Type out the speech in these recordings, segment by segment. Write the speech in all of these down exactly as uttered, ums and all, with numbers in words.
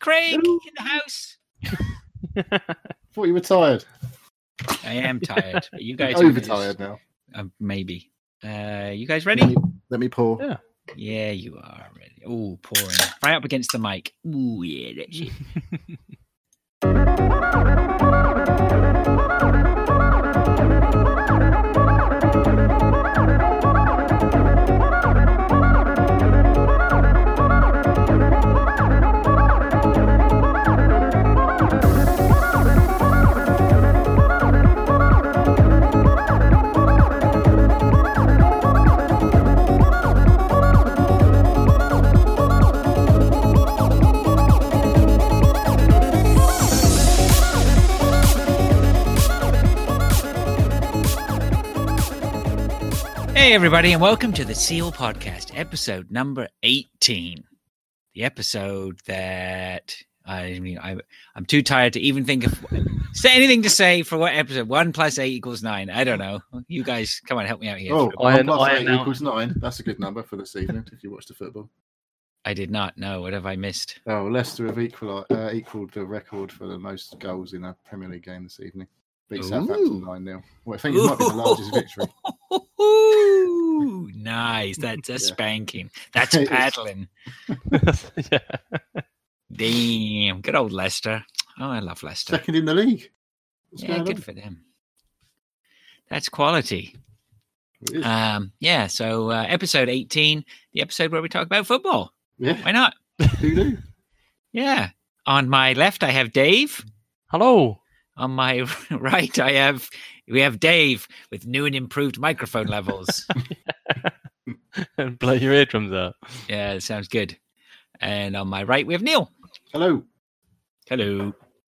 Craig in the house. Thought you were tired. I am tired. But you guys You're are overtired now. Uh, maybe. Uh, you guys ready? Let me, let me pour. Yeah. Yeah, you are ready. Oh, pouring right up against the mic. Ooh, yeah, that's it. Hey, everybody, and welcome to the Seal Podcast, episode number eighteen. The episode that I mean, I, I'm too tired to even think of say anything to say for what episode. One plus eight equals nine. I don't know. You guys, come on, help me out here. Oh, I- one plus I eight know. equals nine. That's a good number for this evening if you watch the football. I did not know. What have I missed? Oh, Leicester have equal, uh, equaled the record for the most goals in a Premier League game this evening. Beat Southampton nine nil. Well, I think it might be the largest victory. Ooh, nice. That's a Yeah. spanking. That's It is. paddling. yeah. Damn. Good old Leicester. Oh, I love Leicester. Second in the league. What's Yeah, going good on? for them. That's quality. It is. Um, yeah, so uh, episode eighteen, the episode where we talk about football. yeah, Why not? who knew? Yeah. On my left, I have Dave. Hello. On my right, I have we have Dave with new and improved microphone levels. And blow your eardrums out. Yeah, it sounds good. And on my right, we have Neil. Hello. Hello.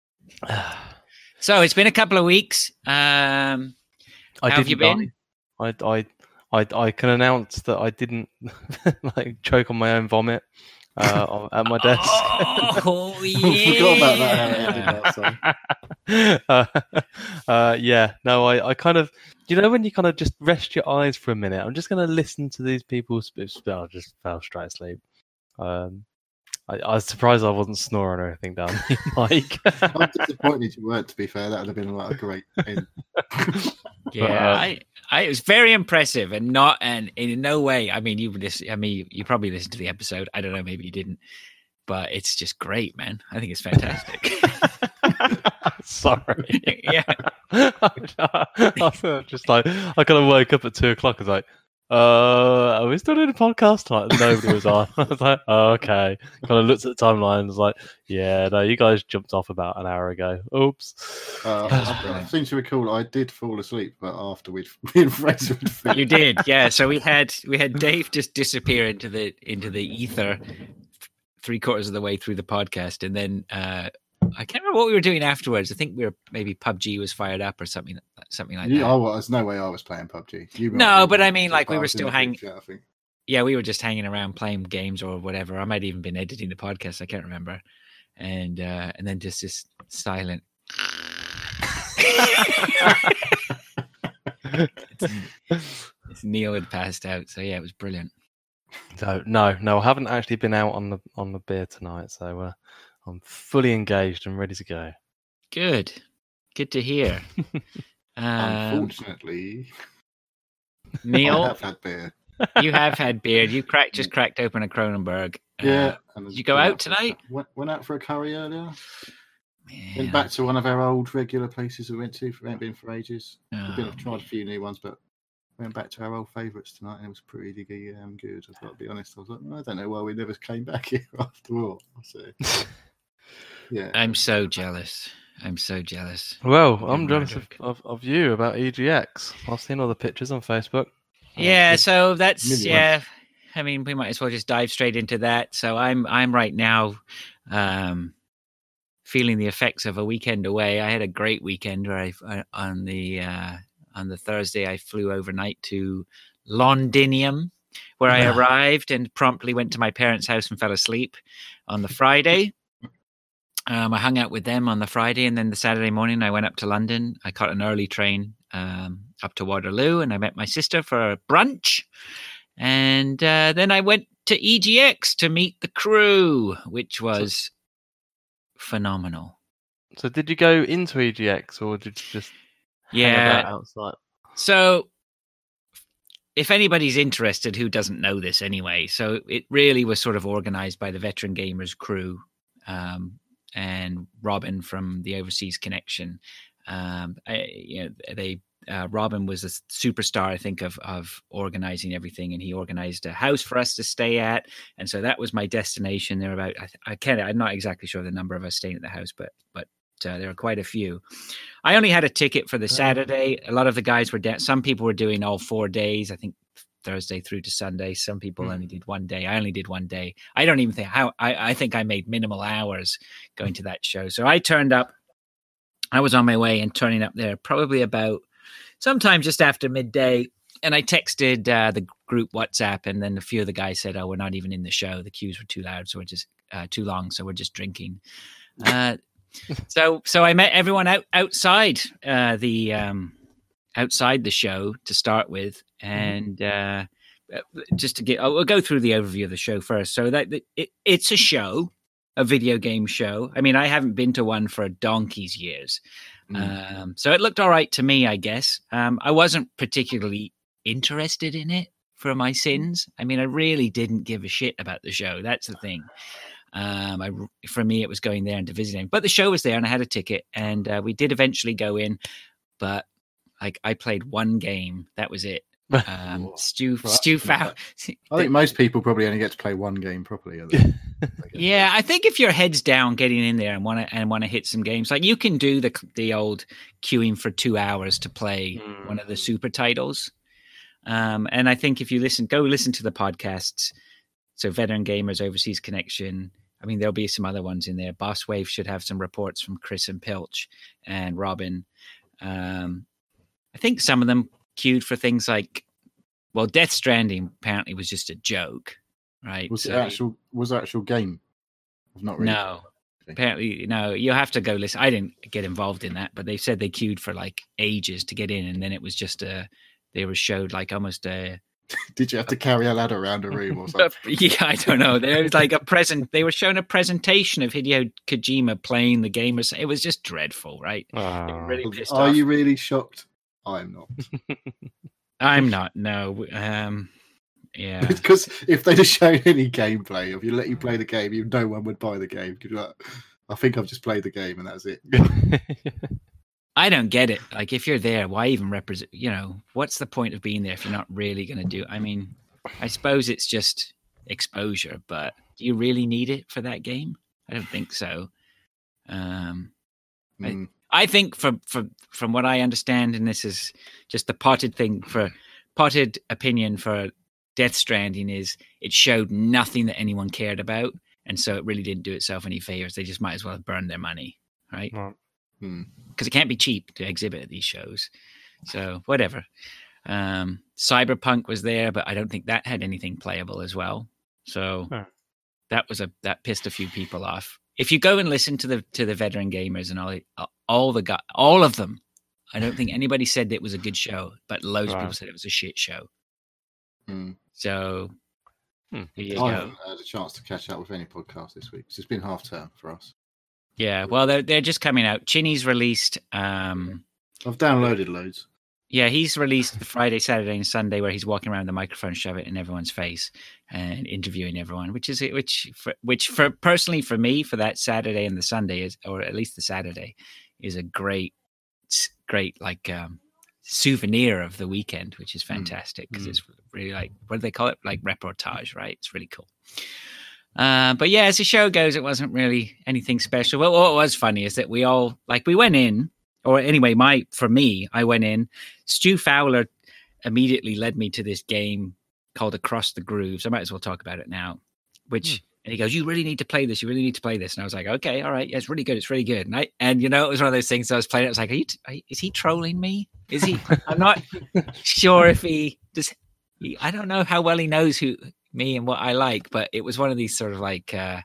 So it's been a couple of weeks. Um, I How have you didn't been? die. I, I, I, I can announce that I didn't like choke on my own vomit uh, at my desk. oh, yeah. I forgot about that. How it ended last time. uh, uh, yeah, no, I, I kind of, you know, when you kind of just rest your eyes for a minute, I'm just going to listen to these people speak. I just fell straight asleep. Um, I, I was surprised I wasn't snoring or anything down the mic. I'm disappointed you weren't, to be fair. That would have been like a great end. Yeah, Uh, I, I, it was very impressive, and not, and in no way. I mean, you listen. I mean, you probably listened to the episode. I don't know, maybe you didn't, but it's just great, man. I think it's fantastic. Sorry. Yeah. I was just like, I kind of woke up at two o'clock. I was like, uh, are we still doing a podcast tonight? And nobody was on. I was like, oh, okay. Kind of looked at the timeline and was like, yeah, no, you guys jumped off about an hour ago. Oops. Uh, I, I seem to recall I did fall asleep, but after we'd been friends with You did, yeah. So we had we had Dave just disappear into the into the ether three quarters of the way through the podcast, and then uh, I can't remember what we were doing afterwards. I think we were maybe P U B G was fired up or something, something like You, that. I was no way I was playing P U B G. You might No, have but been, I mean, like, we I were was in still the hanging- group chat, I think. Yeah, we were just hanging around playing games or whatever. I might even been editing the podcast. I can't remember. And uh, and then just this silent. It's Neil had passed out, so yeah, it was brilliant. So no, no, I haven't actually been out on the on the beer tonight. So uh, I'm fully engaged and ready to go. Good, good to hear. Um, Unfortunately, I Neil, have had beer. you have had beer. You cracked just cracked open a Kronenberg. Uh, Yeah. and did you go went out for- tonight? Went, went out for a curry earlier. man. Went back to one of our old regular places we went to. We haven't been for ages. Oh, We've been, tried a few new ones, but went back to our old favourites tonight, and it was pretty um, good. I've got to be honest. I was like, I don't know why we never came back here after all. So, yeah. I'm so jealous. I'm so jealous. Well, Yeah, I'm jealous of, Murdoch. of, of you about E G X. I've seen all the pictures on Facebook. Yeah, good. so that's Million. yeah. I mean, we might as well just dive straight into that. So I'm I'm right now um, feeling the effects of a weekend away. I had a great weekend where I uh, on the uh, on the Thursday I flew overnight to Londinium, where I Ah. arrived and promptly went to my parents' house and fell asleep. On the Friday, um, I hung out with them on the Friday, and then the Saturday morning I went up to London. I caught an early train um, up to Waterloo, and I met my sister for a brunch. And uh, then I went to E G X to meet the crew, which was phenomenal. So did you go into E G X or did you just hang Yeah. about outside? So if anybody's interested who doesn't know this anyway, so it really was sort of organized by the Veteran Gamers crew um, and Robin from the Overseas Connection. Um, I, you know, they uh, Robin was a superstar, I think, of of organizing everything, and he organized a house for us to stay at, and so that was my destination. There were about I, I can't I'm not exactly sure the number of us staying at the house, but but uh, there were quite a few. I only had a ticket for the Saturday. A lot of the guys were down. Some people were doing all four days. I think Thursday through to Sunday. Some people mm. only did one day. I only did one day. I don't even think how. I I think I made minimal hours going to that show. So I turned up. I was on my way and turning up there probably about sometime just after midday. And I texted uh, the group WhatsApp, and then a few of the guys said, "Oh, we're not even in the show. The queues were too loud, so we're just uh, too long, so we're just drinking." Uh, so, so I met everyone out outside uh, the um, outside the show to start with, and uh, just to get, I'll go through the overview of the show first. So that it, it's a show. A video game show. I mean, I haven't been to one for donkey's years. Mm. Um, so it looked all right to me, I guess. Um, I wasn't particularly interested in it for my sins. I mean, I really didn't give a shit about the show. That's the thing. Um, I, for me, it was going there and to visiting. But the show was there and I had a ticket, and uh, we did eventually go in. But like, I played one game. That was it. Um, Stu, well, Stu Fowl. I think most people probably only get to play one game properly. Yeah, I think if your head's down, getting in there and want to and want to hit some games, like you can do the the old queuing for two hours to play mm. one of the super titles. Um, and I think if you listen, go listen to the podcasts. So Veteran Gamers, Overseas Connection. I mean, there'll be some other ones in there. Boss Wave should have some reports from Chris and Pilch and Robin. Um, I think some of them queued for things like, well, Death Stranding apparently was just a joke, right? Was so, it actual? Was it actual game? Not really. No, okay. Apparently, no. You have to go listen. I didn't get involved in that, but they said they queued for like ages to get in, and then it was just a. They were showed like almost a. Did you have to carry a ladder around a room or something? Yeah, I don't know. There was like a present. They were showing a presentation of Hideo Kojima playing the game. It was just dreadful, right? Oh. Really pissed Are off. you really shocked? I'm not. I'm not. No. Um, yeah. Because if they'd have shown any gameplay, if you let you play the game, you no one would buy the game. Because like, I think I've just played the game and that's it. I don't get it. Like, if you're there, why even represent? You know, what's the point of being there if you're not really going to do? I mean, I suppose it's just exposure, but do you really need it for that game? I don't think so. Um, mm. I, I think from, from from what I understand, and this is just the potted thing for potted opinion for Death Stranding, is it showed nothing that anyone cared about, and so it really didn't do itself any favors. They just might as well have burned their money, right? Because hmm. it can't be cheap to exhibit at these shows. So whatever. Um, Cyberpunk was there, but I don't think that had anything playable as well. So huh. that was a that pissed a few people off. If you go and listen to the to the Veteran Gamers and all all the guys, all of them, I don't think anybody said it was a good show, but loads wow. of people said it was a shit show. Hmm. So hmm. here you I go. haven't had a chance to catch up with any podcast this week. It's been half term for us. Yeah, well, they're they're just coming out. Chinny's released. Um, I've downloaded loads. Yeah, he's released Friday, Saturday, and Sunday, where he's walking around with the microphone, shove it in everyone's face, and interviewing everyone. Which is which for, which for personally for me, for that Saturday and the Sunday is, or at least the Saturday, is a great, great like um, souvenir of the weekend, which is fantastic because mm. it's really like, what do they call it? Like reportage, right? It's really cool. Uh, but yeah, as the show goes, it wasn't really anything special. Well, what was funny is that we all like we went in. Or anyway, my for me, I went in. Stu Fowler immediately led me to this game called Across the Grooves. I might as well talk about it now. Which mm. and he goes, "You really need to play this. You really need to play this." And I was like, "Okay, all right, yeah, it's really good. It's really good." And I, and you know, it was one of those things. I was playing it. I was like, are you t- are, "Is he trolling me? Is he?" I'm not sure if he does. He, I don't know how well he knows who me and what I like, but it was one of these sort of like. Uh,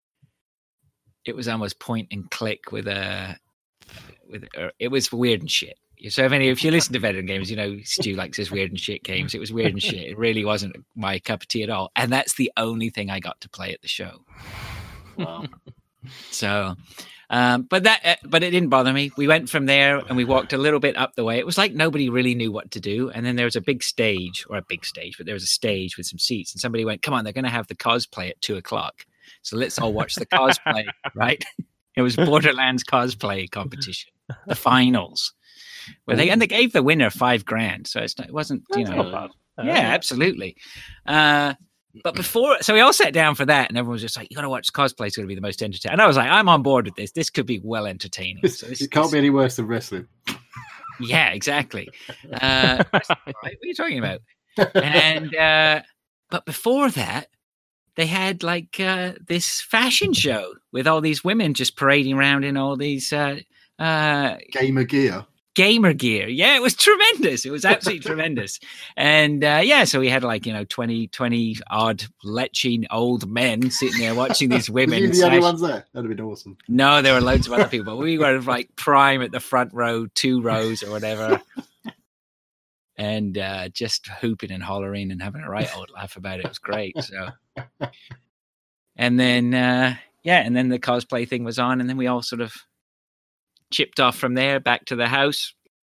it was almost point and click with a. With uh, it was weird and shit. So if any, if you listen to Veteran Games, you know Stu likes his weird and shit games. It was weird and shit. It really wasn't my cup of tea at all. And that's the only thing I got to play at the show. Wow. So, um, but that, uh, but it didn't bother me. We went from there and we walked a little bit up the way. It was like nobody really knew what to do. And then there was a big stage, or a big stage, but there was a stage with some seats. And somebody went, "Come on, they're going to have the cosplay at two o'clock. So let's all watch the cosplay." Right? It was Borderlands cosplay competition, the finals. Well, they and they gave the winner five grand, so it's not, it wasn't, you That's know, not bad. yeah, absolutely. Uh, but before, so we all sat down for that, and everyone was just like, "You got to watch cosplay; it's going to be the most entertaining." And I was like, "I'm on board with this. This could be well entertaining." So this, it can't this, be any worse than wrestling. Yeah, exactly. Uh, what are you talking about? And uh, but before that, they had like uh, this fashion show with all these women just parading around in all these uh, uh, Gamer gear. gamer gear. Yeah, it was tremendous. It was absolutely tremendous. And uh, yeah, so we had like, you know, twenty, twenty odd leching old men sitting there watching these women. Were you the slash- only ones there? That'd have been awesome. No, there were loads of other people. We were like prime at the front row, two rows or whatever. And uh, just hooping and hollering and having a right old laugh about it. It was great. So, and then, uh, yeah, and then the cosplay thing was on, and then we all sort of chipped off from there back to the house,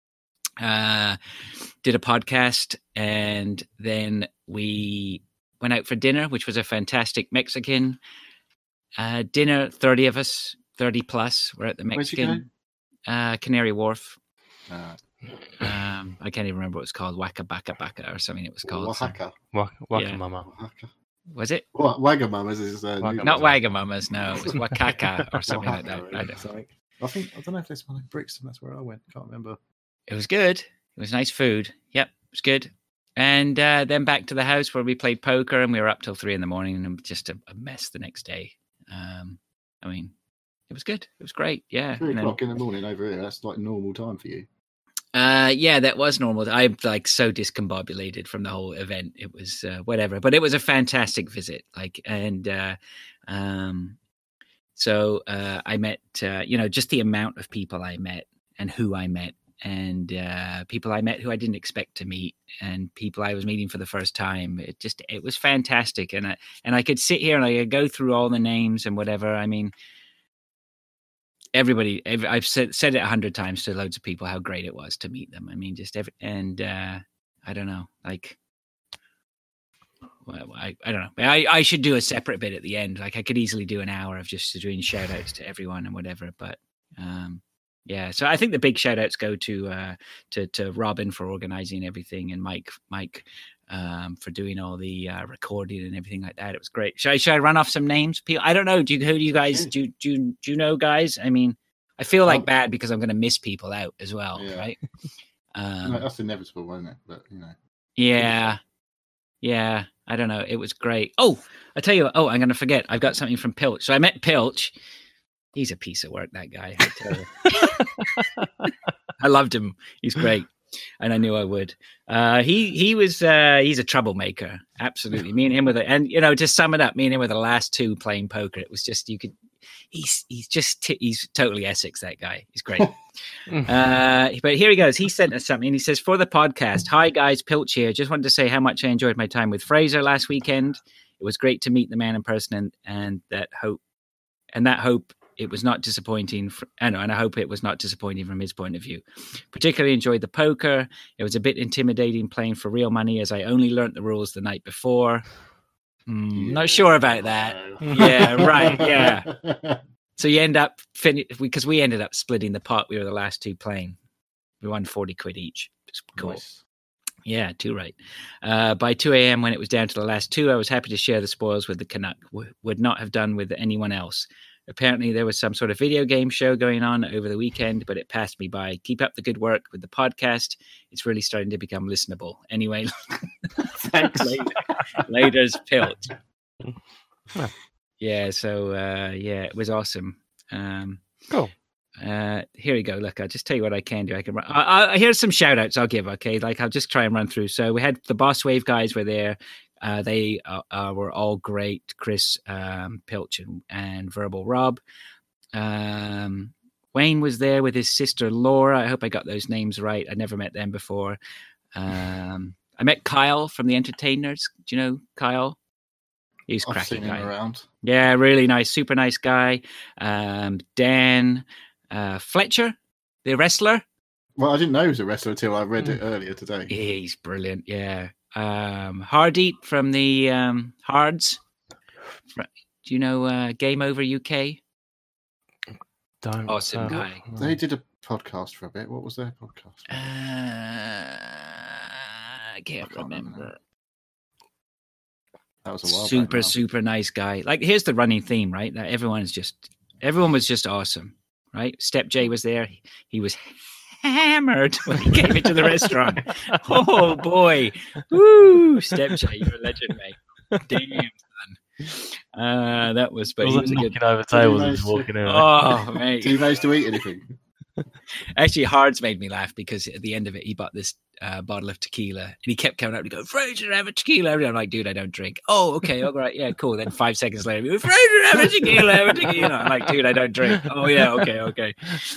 uh, did a podcast, and then we went out for dinner, which was a fantastic Mexican uh, dinner. thirty of us, thirty plus. We're at the Where'd you Mexican uh, Canary Wharf. Uh, Um, I can't even remember what it's called. Waka Baka Baka or something it was called. So- Oaxaca. Waka, waka Yeah. mama. Oaxaca. was it? Wa- Wagamama's is uh, Wagamama. new- Not Wagamamas, no. It was Wakaka or something like that. Oaxaca, I or don't- something. I think I don't know if there's one in Brixton. That's where I went. Can't remember. It was good. It was nice food. Yep, it was good. And uh, then back to the house where we played poker, and we were up till three in the morning, and it was just a, a mess the next day. Um, I mean, it was good. It was great. Yeah. Three And then- o'clock in the morning over here. That's like normal time for you. Uh, yeah, that was normal. I'm like so discombobulated from the whole event. It was uh, whatever, but it was a fantastic visit. Like, and uh, um, so uh, I met, uh, you know, just the amount of people I met and who I met, and uh, people I met who I didn't expect to meet, and people I was meeting for the first time. It just, it was fantastic, and I and I could sit here and I could go through all the names and whatever. I mean. Everybody, every, I've said, said it a hundred times to loads of people how great it was to meet them. I mean, just every, and uh, I don't know, like, well, I, I don't know. I, I should do a separate bit at the end. Like, I could easily do an hour of just doing shout outs to everyone and whatever. But um, yeah, so I think the big shout outs go to uh, to to Robin for organizing everything, and Mike Mike um, for doing all the uh, recording and everything like that. It was great. Should I, should I run off some names? People, I don't know. Do you, who do you guys do? Do you, do you know guys? I mean, I feel like Um, bad because I'm going to miss people out as well, Yeah. right? No, Um, that's inevitable, isn't it? But you know, yeah, yeah. I don't know. It was great. Oh, I tell you what. Oh, I'm going to forget. I've got something from Pilch. So I met Pilch. He's a piece of work, that guy. I tell you. I loved him. He's great. And I knew I would. Uh, he he was uh, he's a troublemaker, absolutely. Me and him were the, and you know, to sum it up, me and him were the last two playing poker. It was just you could, he's he's just t- he's totally Essex. That guy, he's great. uh, but here he goes. He sent us something. He says, for the podcast, hi guys, Pilch here. Just wanted to say how much I enjoyed my time with Fraser last weekend. It was great to meet the man in person, and and that hope and that hope. It was not disappointing. For, I know, and I hope it was not disappointing from his point of view. Particularly enjoyed the poker. It was a bit intimidating playing for real money, as I only learnt the rules the night before. Mm, Not sure about that. Yeah, right. Yeah. So you end up fin- because we ended up splitting the pot. We were the last two playing. We won forty quid each. It's cool. Nice. Yeah, too right. Uh, by two a.m. when it was down to the last two, I was happy to share the spoils with the Canuck. W- would not have done with anyone else. Apparently, there was some sort of video game show going on over the weekend, but it passed me by. Keep up the good work with the podcast. It's really starting to become listenable. Anyway, thanks later. Later's Pilch. Yeah, so uh, yeah, it was awesome. Um, Cool. uh, here we go. Look, I'll just tell you what I can do. I can run. I, I, here's some shout outs I'll give. Okay, like I'll just try and run through. So we had the Boss Wave guys were there. Uh, they uh, uh, were all great. Chris, um, Pilch, and, and Verbal Rob. Um, Wayne was there with his sister Laura. I hope I got those names right. I never met them before. Um, I met Kyle from the Entertainers. Do you know Kyle? He's a I've cracking seen him guy. around. Yeah, really nice, super nice guy. Um, Dan uh, Fletcher, the wrestler. Well, I didn't know he was a wrestler until I read it earlier today. He's brilliant. Yeah. Um, Hardeep from the um, Hards. Do you know uh, Game Over U K? Don't. Awesome uh, guy. no. They did a podcast for a bit. What was their podcast? Uh, I can't I can't remember. remember. That was a while back Super, now. super nice guy. Like, here's the running theme, right? That everyone's just, everyone was just awesome, right? Step J was there. He, he was hammered when he came into the restaurant. Oh boy, woo! Step J, you're a legend, mate. Damn, son. Uh, that was, but It he was was a knocking good. over Did he tables manage and to- walking in. Oh, mate. Did you manage to eat anything? Actually, Hards made me laugh because at the end of it, he bought this uh, bottle of tequila and he kept coming up and go, Fraser, have a tequila. I'm like, dude, I don't drink. Oh, okay, all right, yeah, cool. Then five seconds later, Fraser, have a tequila, have a tequila. I'm like, dude, I don't drink. Oh, yeah, okay, okay.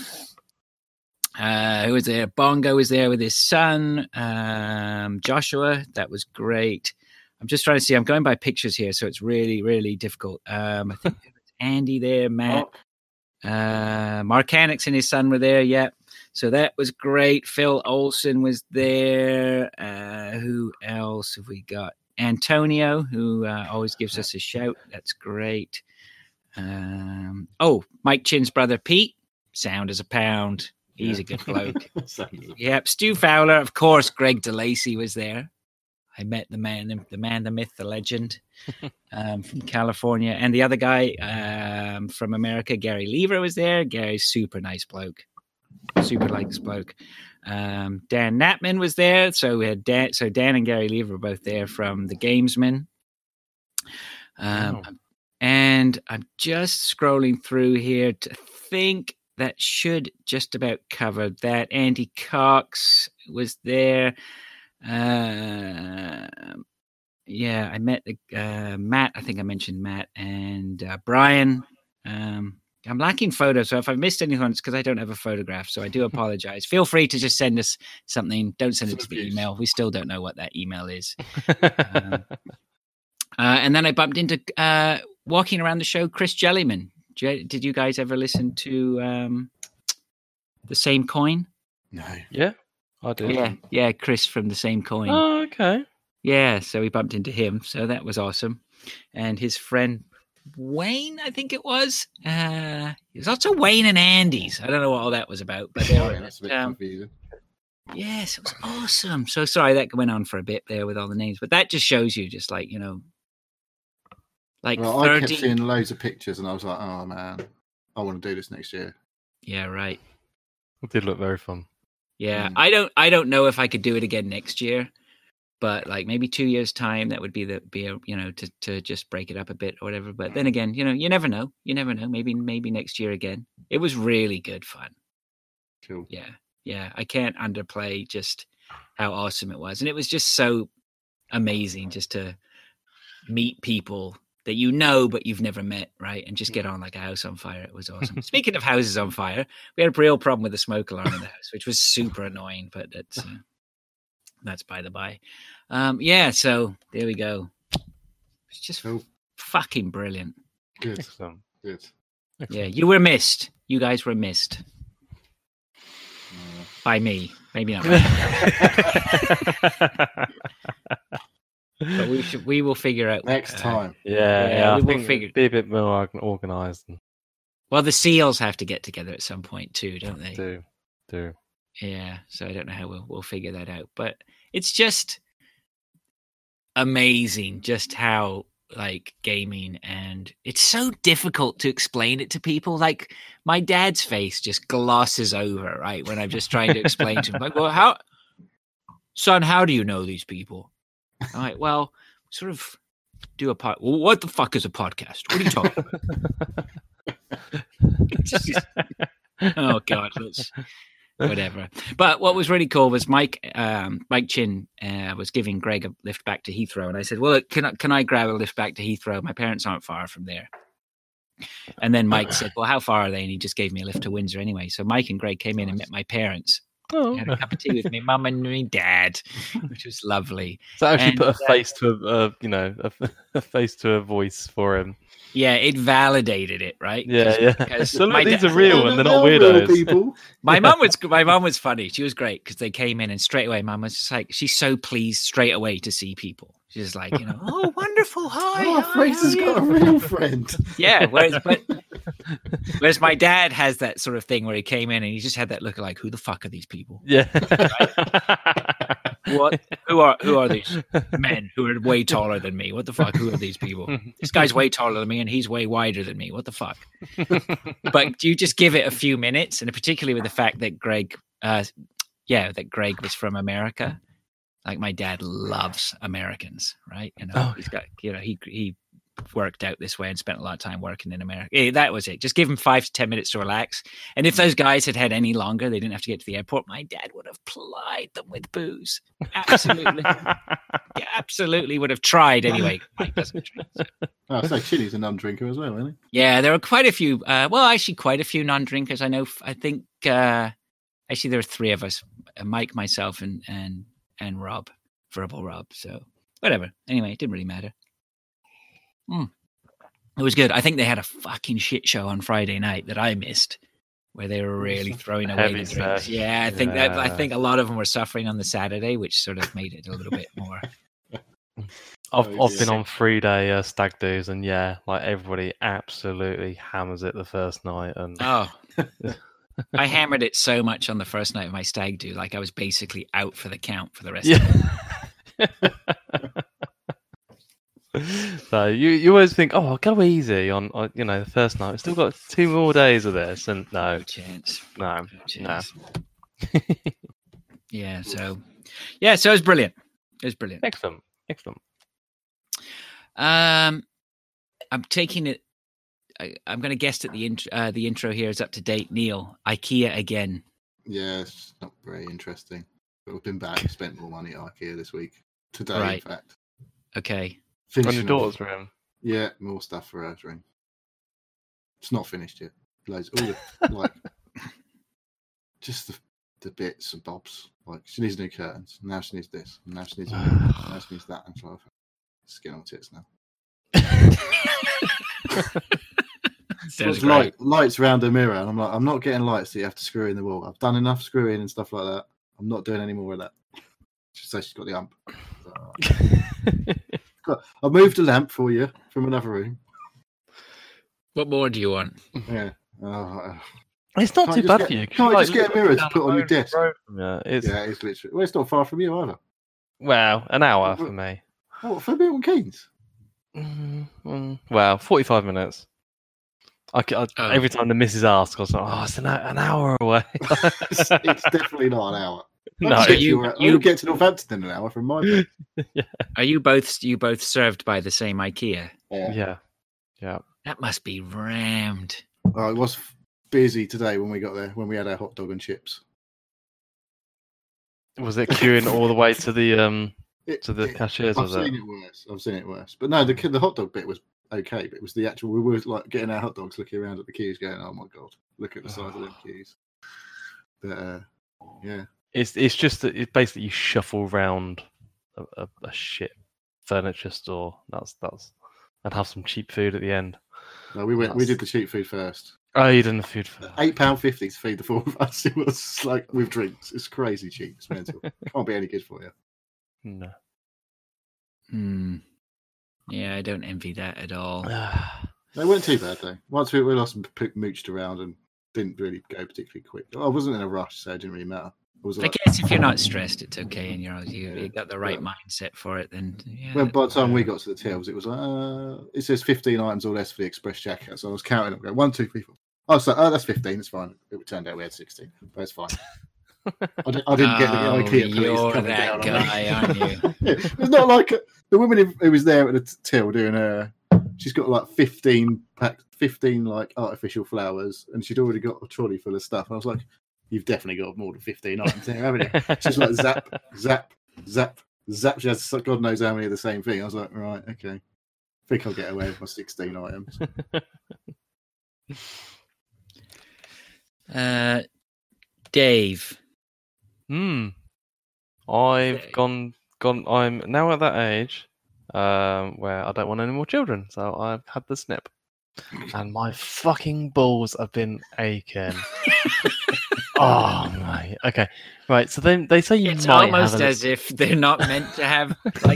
Uh, who was there? Bongo was there with his son, um, Joshua. That was great. I'm just trying to see. I'm going by pictures here, so it's really, really difficult. Um, I think there was Andy there, Matt. Oh, Uh, Mark Anix and his son were there, yeah. So that was great. Phil Olsen was there. Uh, who else have we got? Antonio, who uh, always gives us a shout. That's great. Um, oh, Mike Chin's brother Pete. Sound as a pound. He's yeah. a good bloke. Sounds a- Yep. Stu Fowler, of course. Greg DeLacy was there. I met the man, the man, the myth, the legend um, from California. And the other guy um, from America, Gary Lever, was there. Gary's super nice bloke. Super nice bloke. Um, Dan Natman was there. So we had Dan, so Dan and Gary Lever were both there from the Gamesman. Um, Oh. And I'm just scrolling through here to think that should just about cover that. Andy Cox was there. Uh, yeah, I met the, uh, Matt. I think I mentioned Matt and uh, Brian. Um, I'm lacking photos, so if I've missed anyone, it's because I don't have a photograph. So I do apologize. Feel free to just send us something. Don't send it to the Abuse. email. We still don't know what that email is. Um, uh, and then I bumped into uh, walking around the show, Chris Jellyman. Did you, did you guys ever listen to um, The Same Coin? No. Yeah, I did. Yeah, yeah, Chris from The Same Coin. Oh, okay. Yeah, so we bumped into him. So that was awesome. And his friend Wayne, I think it was. Uh, there's also Wayne and Andy's. I don't know what all that was about, but they Oh, were, yeah, that's a bit um, confusing. yes, it was awesome. So sorry that went on for a bit there with all the names, but that just shows you, just like you know, like Well, I kept thirty. seeing loads of pictures, and I was like, "Oh man, I want to do this next year." Yeah, right. It did look very fun. Yeah, Mm. I don't. I don't know if I could do it again next year, but like maybe two years time, that would be the be a, you know to to just break it up a bit or whatever. But then again, you know, you never know. You never know. Maybe maybe next year again. It was really good fun. Cool. Yeah, yeah. I can't underplay just how awesome it was, and it was just so amazing just to meet people that you know but you've never met, right? And just get on like a house on fire. It was awesome. Speaking of houses on fire, we had a real problem with the smoke alarm in the house, which was super annoying, but that's uh, that's by the by. Um, yeah, so there we go. It's just Cool. fucking brilliant. Good. Excellent. Good. Yeah, you were missed. You guys were missed Uh, by me. Maybe not. But we should. We will figure out next uh, time. yeah, Yeah, yeah. I we will think figure- it'd be a bit more organised. And Well, the seals have to get together at some point too, don't they? do, do. Yeah, so I don't know how we'll we'll figure that out, but it's just amazing just how like gaming, and it's so difficult to explain it to people. Like my dad's face just glosses over, right, when I'm just trying to explain to him, like, well, how, son, how do you know these people? All right, well, sort of do a pod. Well, what the fuck is a podcast? What are you talking about? It's just- oh God, let's whatever. But what was really cool was Mike, um, Mike Chin uh, was giving Greg a lift back to Heathrow, and I said, "Well, look, can I can I grab a lift back to Heathrow? My parents aren't far from there." And then Mike said, "Well, how far are they?" And he just gave me a lift to Windsor anyway. So Mike and Greg came in and met my parents Oh. I had a cup of tea with my mum and my dad, which was lovely. So actually And, put a uh, face to a, a you know, a, a face to a voice for him. Yeah, it validated it, right? Yeah, yeah. Because So look, my these da- are real and they're not They're real weirdos. people. my mum was my mum was funny. She was great because they came in and straight away, mum was just like, she's so pleased straight away to see people. She's like, you know, oh, wonderful, hi, Oh, hi, Fraser's how are got a you?" real friend. Yeah, whereas but whereas my dad has that sort of thing where he came in and he just had that look of like, who the fuck are these people? Yeah. What? Who are who are these men who are way taller than me? What the fuck? Who are these people? This guy's way taller than me and he's way wider than me. What the fuck? But you just give it a few minutes, and particularly with the fact that Greg, uh, yeah, that Greg was from America. Like my dad loves Americans, right? You know, Oh, he's got, you know, he he worked out this way and spent a lot of time working in America. Eh, that was it. Just give him five to ten minutes to relax. And if those guys had had any longer, they didn't have to get to the airport. My dad would have plied them with booze. Absolutely, yeah, absolutely would have tried anyway. Mike doesn't drink. So. Oh, so Chili's a non-drinker as well, isn't he? Yeah, there were quite a few. Uh, well, actually, quite a few non-drinkers. I know. I think uh, actually there were three of us: Mike, myself, and and and Rob, Verbal Rob. So whatever. Anyway, it didn't really matter. Mm. It was good. I think they had a fucking shit show on Friday night that I missed, where they were really throwing away Heavy the drinks. sesh. Yeah, I think that. I Yeah. think a lot of them were suffering on the Saturday, which sort of made it a little bit more. I've, Oh, I've been dear. on three day uh, stag do's, and yeah, like everybody absolutely hammers it the first night. And Oh, I hammered it so much on the first night of my stag do, like I was basically out for the count for the rest. of yeah. So you you always think, oh, I'll go easy on, on you know the first night. We've still got two more days of this, and no, No chance. no, No no. chance. Yeah. So, yeah. So it was brilliant. It was brilliant. Excellent, excellent. Um, I'm taking it. I, I'm going to guess that the intro, uh, the intro here is up to date. Neil, IKEA again. Yeah, it's not very interesting. But we've been back and spent more money at IKEA this week. Today, Right. in fact. Okay. On your Finishing daughter's off- room. Yeah, more stuff for her room. It's not finished yet. Loads, all the like, just the, the bits and bobs. Like she needs new curtains. Now she needs this. Now she needs a new, now she needs that. And so skin on tits now. Sounds There's great. light, lights around the mirror, and I'm like, I'm not getting lights that you have to screw in the wall. I've done enough screwing and stuff like that. I'm not doing any more of that. She says she's got the ump. So, got- I moved a lamp for you from another room. What more do you want? Yeah. Oh, It's not Can't too you just bad get- for you. can't you just get a mirror to down put the on your road- desk? road from you. It's yeah, it's literally. Well, it's not far from you either. well, an hour for me. What, for Milton Keynes? Mm, mm, well, forty-five minutes. I, c- I- Oh. Every time the missus asks, I was like, "Oh, it's an, hou- an hour away." it's, it's definitely not an hour. I No. can get You- to- I you- can get to Northampton in an hour from my place. Are you both you both served by the same IKEA? Yeah. yeah, yeah. That must be rammed. Oh, it was busy today when we got there, when we had our hot dog and chips. Was it queuing all the way to the um It, to the it- cashiers? I've Was seen it? it worse. I've seen it worse. But no, the the hot dog bit was okay. But it was the actual. We were like getting our hot dogs, looking around at the queues, going, "Oh my god, look at the size of them queues." But uh, yeah, It's it's just that it's basically you shuffle round a, a, a shit furniture store. That's that's and have some cheap food at the end. no, we went. We That's- did the cheap food first. Oh, you didn't have food for that. Eight pound fifty to feed the four of us. It was like with drinks. It's crazy cheap. It's mental. Can't be any good for you. No. Hmm. Yeah, I don't envy that at all. They weren't too bad though. Once we we lost and p- mooched around and didn't really go particularly quick. I wasn't in a rush, so it didn't really matter. It was I like, guess if you're not stressed, it's okay, and you're you, Yeah. you got the right Yeah. mindset for it. Then yeah. when by the time we got to the tills, it was like, uh, it says fifteen items or less for the express checkout. So I was counting up, going one, two, three, four. Oh, so oh, that's fifteen. It's fine. It turned out we had sixteen, but it's fine. I, did, I didn't get the Oh, IKEA police you're coming that down on me. guy, aren't you? It's not like uh, the woman who- who was there at the t- till doing a. She's got like fifteen pack, fifteen like artificial flowers, and she'd already got a trolley full of stuff. And I was like, "You've definitely got more than fifteen items here, haven't you?" She's like, "Zap, zap, zap, zap." She has God knows how many of the same thing. I was like, "Right, okay. I think I'll get away with my sixteen items." Uh, Dave, Hmm. I've Okay. gone gone. I'm now at that age um, where I don't want any more children, so I've had the snip, and my fucking balls have been aching. Oh mate. Okay. Right. So then they say you It's might almost have a as if they're not meant to have like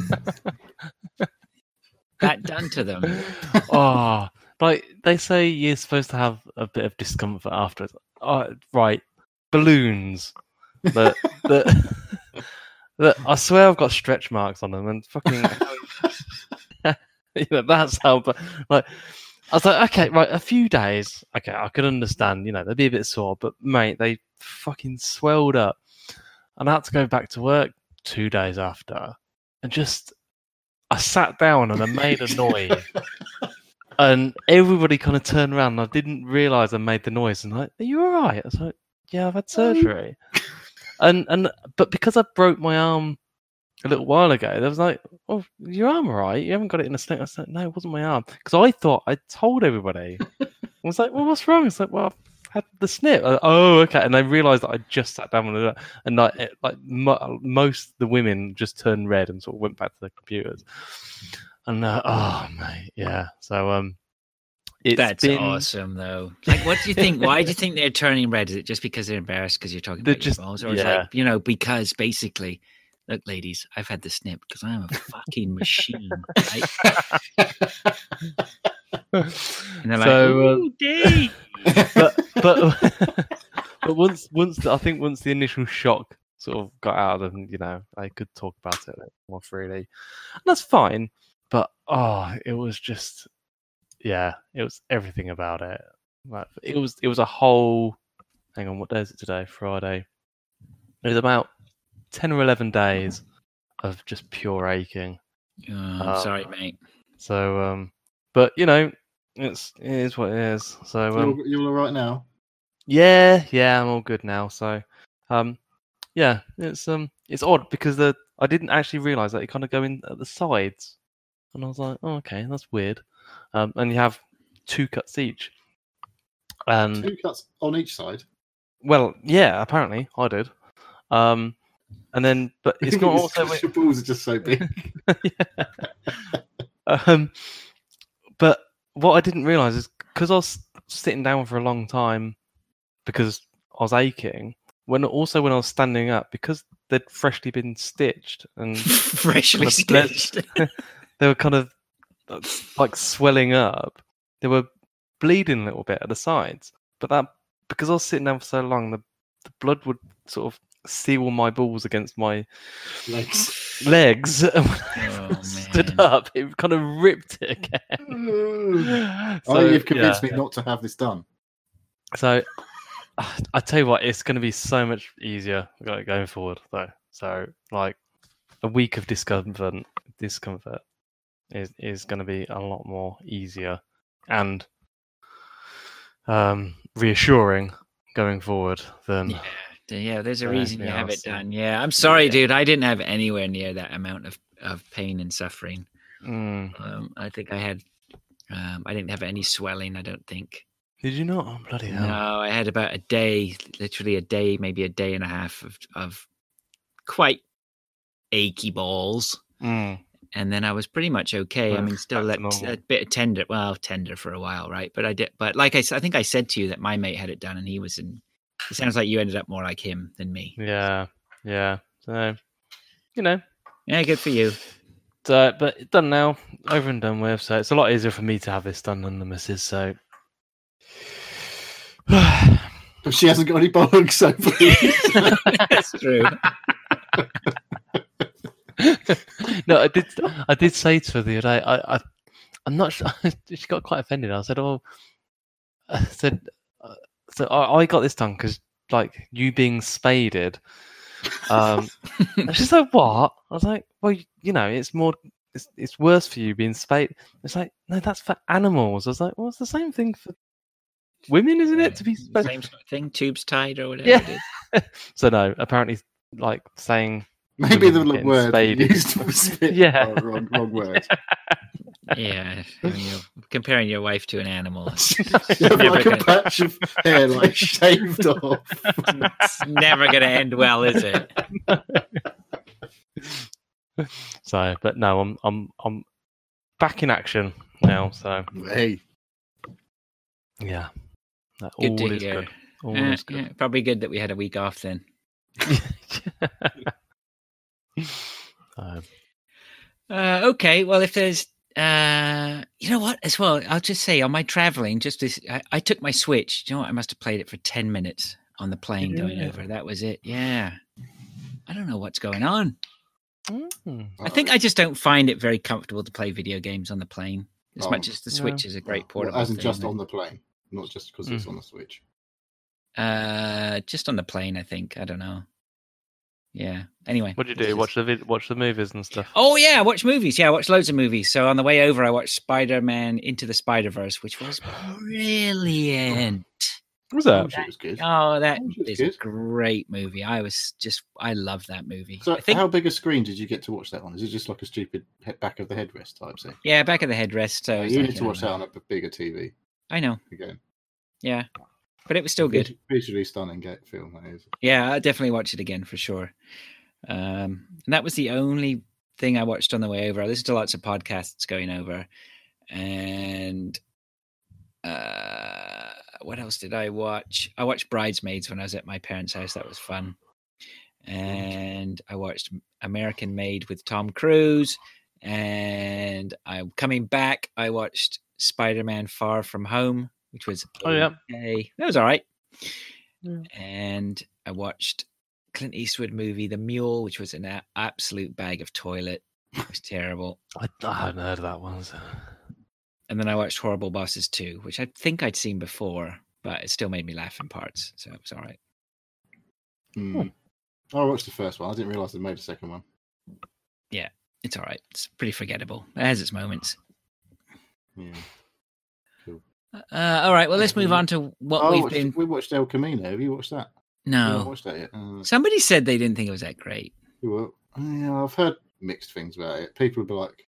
that done to them. oh, like they say you're supposed to have a bit of discomfort afterwards. Oh, right, balloons. That that that I swear I've got stretch marks on them and fucking. You know, that's how. But like, I was like, okay, right, a few days. Okay, I could understand. You know, they'd be a bit sore, but mate, they fucking swelled up, and I had to go back to work two days after, and just. I sat down and I made a noise, and everybody kind of turned around. And I didn't realise I made the noise. And like, are you all right? I was like, yeah, I've had surgery. and and but because I broke my arm a little while ago, they was like, oh, your arm all right? You haven't got it in a sling. I was like, no, it wasn't my arm, because I thought I told everybody. I was like, well, what's wrong? It's like, well, I've had the snip. I, oh, okay. And I realised that I just sat down and and like it, like mo- most of the women just turned red and sort of went back to their computers. And uh, oh mate, yeah. So um, it's That's been awesome, though. Like, what do you think? Why do you think they're turning red? Is it just because they're embarrassed because you're talking They're about just- your balls, or is it yeah. like, you know, because basically, look, ladies, I've had the snip because I'm a fucking machine. Right? And they're like, So, uh, "Ooh, Dave." but but but once once the, I think once the initial shock sort of got out of them, you know, I could talk about it a bit more freely, and that's fine. But oh, it was just yeah, it was everything about it. Like, it was it was a whole. Hang on, what day is it today? Friday. It was about ten or eleven days of just pure aching. Oh, I'm Um, sorry, mate. So, um, but you know, it's it is what it is. So, um, you're, you're all right now. yeah, yeah, I'm all good now. So, um, yeah, it's um, it's odd because the I didn't actually realise that you kind of go in at the sides, and I was like, oh, okay, that's weird. Um, and you have two cuts each, and Two cuts on each side. well, yeah, apparently I did. Um, and then, but it's not also. Because your balls are just so big. Yeah. Um, but what I didn't realise is because I was sitting down for a long time because I was aching. When also when I was standing up, because they'd freshly been stitched and Freshly kind of bled- stitched. they were kind of uh, like swelling up. They were bleeding a little bit at the sides, but that because I was sitting down for so long, the the blood would sort of seal my balls against my Legs. legs. And when Oh, I stood man. up, it kind of ripped it again. oh, you've convinced yeah. me not to have this done. So I tell you what, it's going to be so much easier go- going forward, though. So, like a week of discomfort, discomfort is is going to be a lot more easier and um, reassuring going forward than. Yeah. Yeah, there's a So, reason you yeah, have it so- done. Yeah, I'm sorry, Yeah. dude. I didn't have anywhere near that amount of, of pain and suffering. Mm. Um, I think I had, um, I didn't have any swelling. I don't think. Did you not? Oh, bloody hell! No, I had about a day, literally a day, maybe a day and a half of, of quite achy balls. Mm. And then I was pretty much okay. I Well, mean, still back that, to normal. a bit of tender, well, tender for a while, right? But I did, but like I, s- I think I said to you that my mate had it done, and he was in. It sounds like you ended up more like him than me. Yeah, yeah. So, you know, Yeah, good for you. so, but it's done now, over and done with. So it's a lot easier for me to have this done than the missus. So. But she hasn't got any bollocks, so please. That's true. No, I did. I did say to her the other day. I, I, I'm not sure. She got quite offended. I said, "Oh, I said, uh, so I, I got this done because, like, you being spaded." Um, and she's like, "What?" I was like, "Well, you, you know, it's more, it's, it's worse for you being spaded." It's like, "No, that's for animals." I was like, "Well, it's the same thing for women, isn't it? To be spaded?" Same sort of thing, tubes tied or whatever Yeah. it is. So no, apparently, like saying. Maybe the Women getting word spaded. used was spit. Yeah. Oh, wrong, wrong word. Yeah, I mean, you're comparing your wife to an animal. It's You have never like a gonna- patch of hair like shaved off. it's never going to end well, is it? So, but no, I'm I'm I'm back in action now. So Hey, yeah, that Good all to is hear. good. All Uh, is good. yeah, probably good that we had a week off then. Um, Uh, okay, well, if there's, uh, you know what, as well, I'll just say on my traveling, just this, I, I took my Switch. Do you know what? I must have played it for ten minutes on the plane going Yeah. over. That was it. Yeah. I don't know what's going on. mm. I think I just don't find it very comfortable to play video games on the plane as Oh, much as the no. Switch is a great well, portable as in thing, just but- on the plane, not just because it's Mm. on the Switch. Uh, just on the plane, I think. I don't know. Yeah. Anyway. What do you It's do? just- Watch the vid- watch the movies and stuff. Oh yeah, I watch movies. Yeah, I watch loads of movies. So on the way over, I watched Spider-Man Into the Spider-Verse, which was brilliant. What was that? It was good. Oh, that Oh, it's is a good. great movie. I was just, I love that movie. So, I think, how big a screen did you get to watch that on? Is it just like a stupid he- back of the headrest type thing? yeah, back of the headrest. So it was you like, need to you watch know, that on a b- bigger T V I know. again. Yeah, but it was still good. Visually stunning get film that is. Yeah, I'll definitely watch it again for sure. Um, and that was the only thing I watched on the way over. I listened to lots of podcasts going over, and uh, what else did I watch? I watched Bridesmaids when I was at my parents' house. That was fun. And I watched American Made with Tom Cruise. And I'm coming back. I watched Spider-Man Far From Home, which was Oh yeah. okay. That was all right. Yeah. And I watched Clint Eastwood movie The Mule, which was an a- absolute bag of toilet. It was terrible. I, I hadn't heard of that one. So. And then I watched Horrible Bosses two, which I think I'd seen before, but it still made me laugh in parts, so it was all right. Mm. I watched the first one. I didn't realise they made a second one. It's all right. It's pretty forgettable. It has its moments. Yeah. Uh, all right. Well, let's move on to what Oh, I we've watched- been. We watched El Camino. Have you watched that? You haven't No, watched that yet. Uh, somebody said they didn't think it was that great. you will. Yeah, I've heard mixed things about it. People will be like,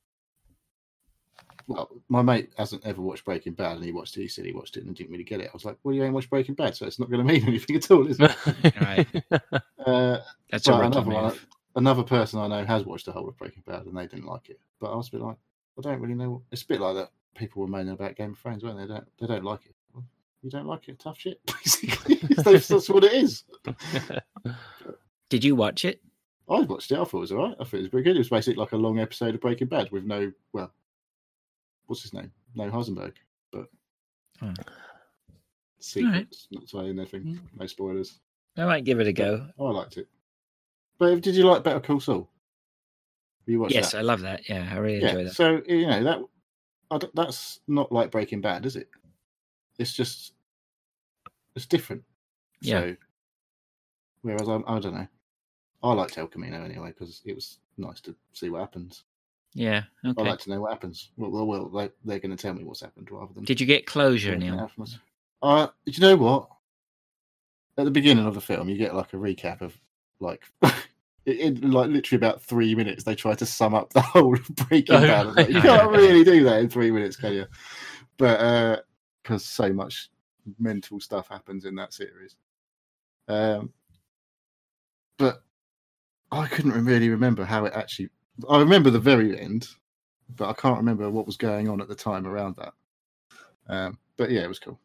well, my mate hasn't ever watched Breaking Bad, and he watched it. He said he watched it and didn't really get it. I was like, well, you ain't watched Breaking Bad, so it's not going to mean anything at all, is it? Right. uh, That's a Well, rookie another one, move. another person I know has watched the whole of Breaking Bad, and they didn't like it. But I was a bit like, I don't really know. It's a bit like that. People were moaning about Game of Thrones, weren't they? They don't, they don't like it. Well, you don't like it? Tough shit, basically. that's, that's what it is. Did you watch it? I watched it. I thought it was all right. I thought it was pretty good. It was basically like a long episode of Breaking Bad with no, well, what's his name? No Heisenberg, but Hmm. secrets. Not saying anything. Mm. No spoilers. I might give it a go. I liked it. But did you like Better Call Saul? You watched Yes, that? I love that. Yeah, I really Yeah. enjoy that. So you know that I d- that's not like Breaking Bad, is it? It's just it's different. Yeah. So, whereas I, I don't know, I liked El Camino anyway because it was nice to see what happens. Yeah. I Okay. like to know what happens. Well, well, well they, they're going to tell me what's happened rather than. Did you get closure, making it Neil? happen. Uh, do you know what? At the beginning of the film, you get like a recap of like. In, in like literally about three minutes, they try to sum up the whole of Breaking Oh, Bad. I was like, you right. can't really do that in three minutes, can you? But because so much mental stuff happens in that series. Um, but I couldn't really remember how it actually. I remember the very end, but I can't remember what was going on at the time around that. Um, but yeah, it was cool.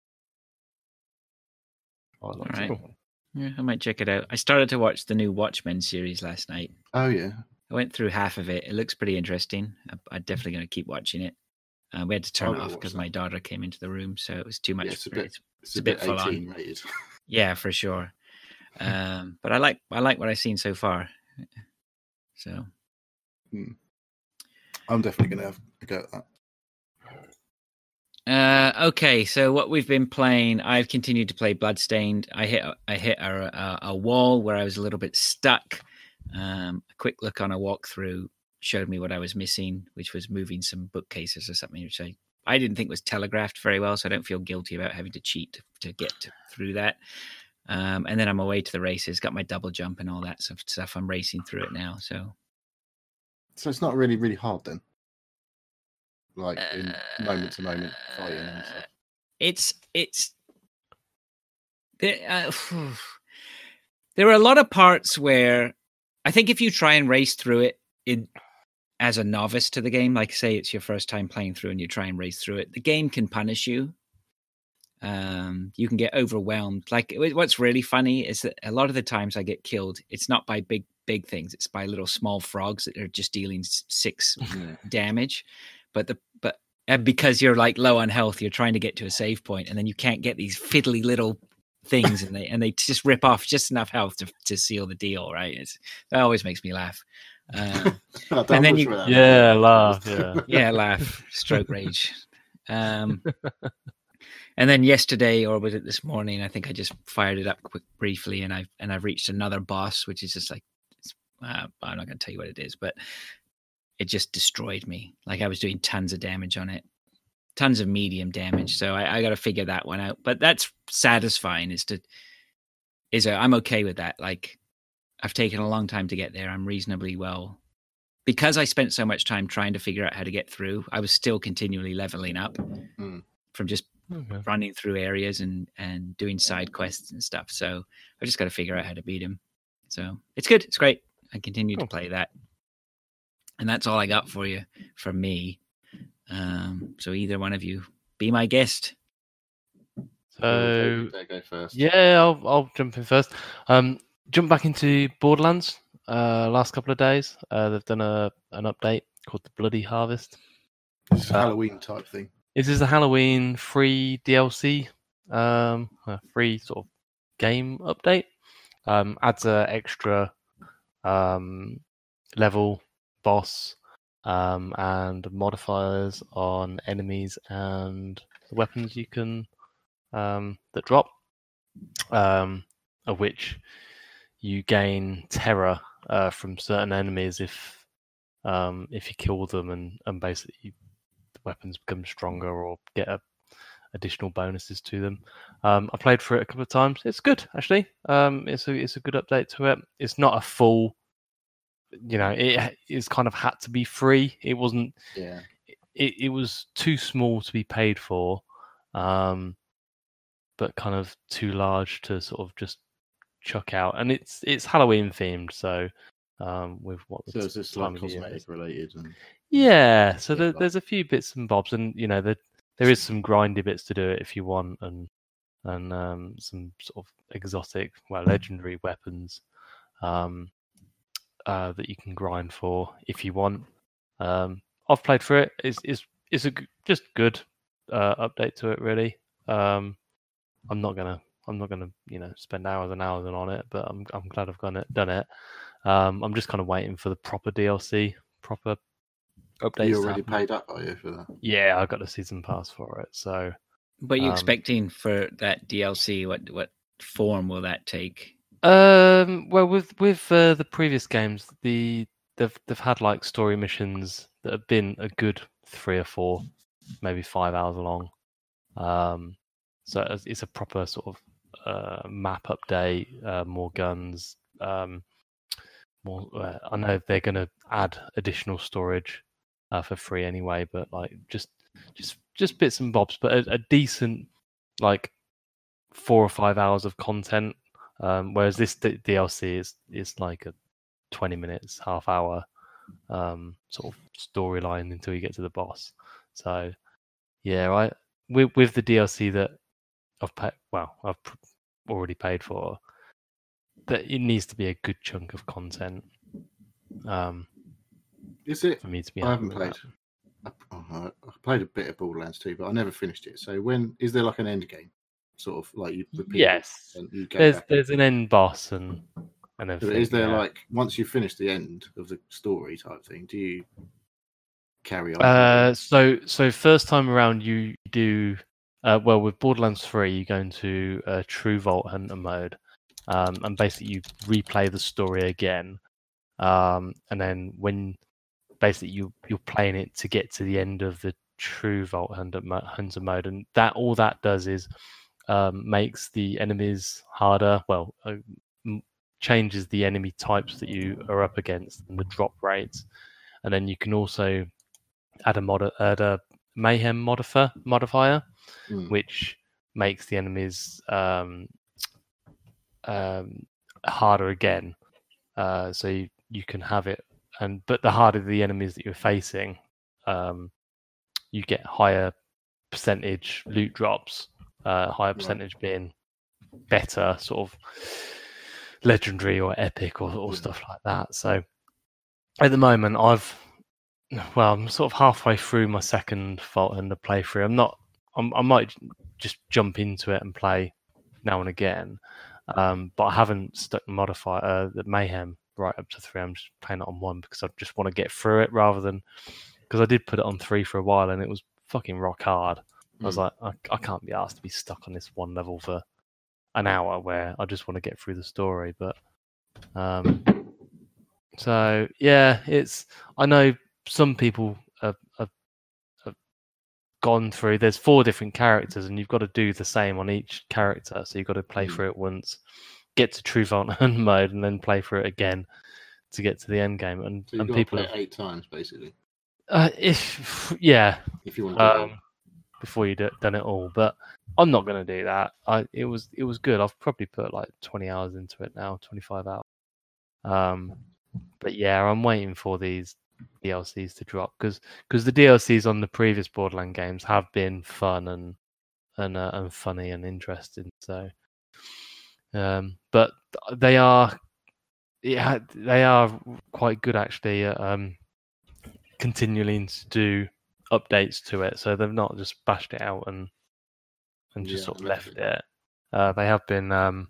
I liked Alright. it. Yeah, I might check it out. I started to watch the new Watchmen series last night. Oh yeah, I went through half of it. It looks pretty interesting. I- I'm definitely going to keep watching it. Uh, we had to turn I it will off watch because that. my daughter came into the room, so it was too much. Yeah, it's a for bit- it. it's, a a bit bit full on. eighteen rated. Yeah, for sure. Um, but I like I like what I've seen so far. So I'm definitely going to have a go at that. uh, okay, so what we've been playing, I've continued to play Bloodstained. I hit I hit a, a, a wall where I was a little bit stuck. Um, a quick look on a walkthrough showed me what I was missing, which was moving some bookcases or something, which I, I didn't think was telegraphed very well, so I don't feel guilty about having to cheat to, to get to, through that. Um, and then I'm away to the races, got my double jump and all that stuff. stuff. I'm racing through it now, so So it's not really, really hard then. like in moment to moment fighting and stuff? It's it's there. Uh, there are a lot of parts where I think if you try and race through it in as a novice to the game, like say it's your first time playing through and you try and race through it, the game can punish you. Um, you can get overwhelmed. Like what's really funny is that a lot of the times I get killed, it's not by big big things; it's by little small frogs that are just dealing six damage. But the but and because you're like low on health, you're trying to get to a save point, and then you can't get these fiddly little things, and they and they just rip off just enough health to to seal the deal. Right? It's, that always makes me laugh. Uh, and then you, yeah, laugh, yeah, yeah, laugh, stroke rage. Um, and then yesterday, or was it this morning? I think I just fired it up quick, briefly, and I've and I've reached another boss, which is just like, it's, uh, I'm not going to tell you what it is, but it just destroyed me. Like I was doing tons of damage on it, tons of medium damage. So I, I got to figure that one out. But that's satisfying. Is to is a, I'm okay with that. Like. I've taken a long time to get there. I'm reasonably well. Because I spent so much time trying to figure out how to get through, I was still continually leveling up mm. from just okay. running through areas and, and doing side quests and stuff. So I just got to figure out how to beat him. So it's good. It's great. I continue cool. to play that. And that's all I got for you from me. Um, so either one of you, be my guest. So, go first. Yeah, I'll, I'll jump in first. Um, Jump back into Borderlands uh, last couple of days. Uh, they've done a an update called the Bloody Harvest. This is a uh, Halloween type thing. This is a Halloween free D L C, um, a free sort of game update. Um, adds a extra um, level, boss, um, and modifiers on enemies and the weapons you can um, that drop, um, of which you gain terror uh, from certain enemies if um, if you kill them, and, and basically the weapons become stronger or get a, additional bonuses to them. Um, I played for it a couple of times. It's good, actually. Um, it's a it's a good update to it. It's not a full, you know, it it's kind of had to be free. It wasn't. Yeah. It it was too small to be paid for, um, but kind of too large to sort of just chuck out, and it's it's Halloween themed, so um with what so is this like cosmetic related and yeah so there, there's a few bits and bobs, and you know there there is some grindy bits to do it if you want, and and um some sort of exotic, well, legendary weapons um uh that you can grind for if you want. um I've played for it. It's it's, it's a just good uh update to it, really. um I'm not gonna I'm not going to, you know, spend hours and hours on it, but I'm I'm glad I've done it. Done it. Um, I'm just kind of waiting for the proper D L C, proper updates. You already paid up, are you, for that? Yeah, I got a season pass for it. So, what are you um, expecting for that D L C? What what form will that take? Um, well, with with uh, the previous games, the they've they've had like story missions that have been a good three or four, maybe five hours long. Um, so it's a proper sort of Uh, map update, uh, more guns. Um, more. Uh, I know they're going to add additional storage uh, for free anyway, but like just, just, just bits and bobs. But a, a decent, like four or five hours of content. Um, whereas this D- DLC is is like a twenty minutes, half hour um, sort of storyline until you get to the boss. So yeah, right. With with the D L C that I've paid, well, I've already paid for, that it needs to be a good chunk of content. Um, Is it? For me to be, I haven't played. I, oh, I played a bit of Borderlands two, but I never finished it. So when is there like an end game, sort of like you repeat? Yes, and you go there's back there's an end boss and and everything. Is there yeah. like once you finish the end of the story type thing, do you carry on? Uh, so so first time around you do uh, well with Borderlands three, you go into a true Vault Hunter mode, um, and basically you replay the story again, um, and then when basically you you're playing it to get to the end of the true Vault Hunter, Hunter mode, and that all that does is um, makes the enemies harder. Well. Uh, changes the enemy types that you are up against and the drop rates, and then you can also add a mod add a mayhem modifier, modifier Mm. which makes the enemies um, um, harder again. Uh, so you, you can have it, and but the harder the enemies that you're facing, um, you get higher percentage loot drops. Uh, higher percentage right. being better, sort of legendary or epic or, or yeah. stuff like that. So at the moment, I've well, I'm sort of halfway through my second Vault Hunter playthrough. I'm not. I'm, I might just jump into it and play now and again, um, but I haven't stuck the modifier, uh, the mayhem, right up to three. I'm just playing it on one because I just want to get through it rather than because I did put it on three for a while and it was fucking rock hard. I was like, I, I can't be asked to be stuck on this one level for an hour where I just want to get through the story. But um, so yeah, it's. I know some people have, have, have gone through. There's four different characters, and you've got to do the same on each character. So you've got to play mm. through it once, get to True Vault Hunter mode, and then play through it again to get to the end game. And, so you've and got people to play have, it eight times basically. Uh, if yeah, if you want to. Um, before you've done it all, but I'm not going to do that. I it was it was good. I've probably put like twenty hours into it now, twenty-five hours. Um, but yeah, I'm waiting for these D L Cs to drop because because the D L Cs on the previous Borderlands games have been fun and and uh, and funny and interesting. So, um, but they are yeah they are quite good actually. At, um, continuing to do updates to it, so they've not just bashed it out and and just yeah, sort of left it. it. Uh, they have been, um,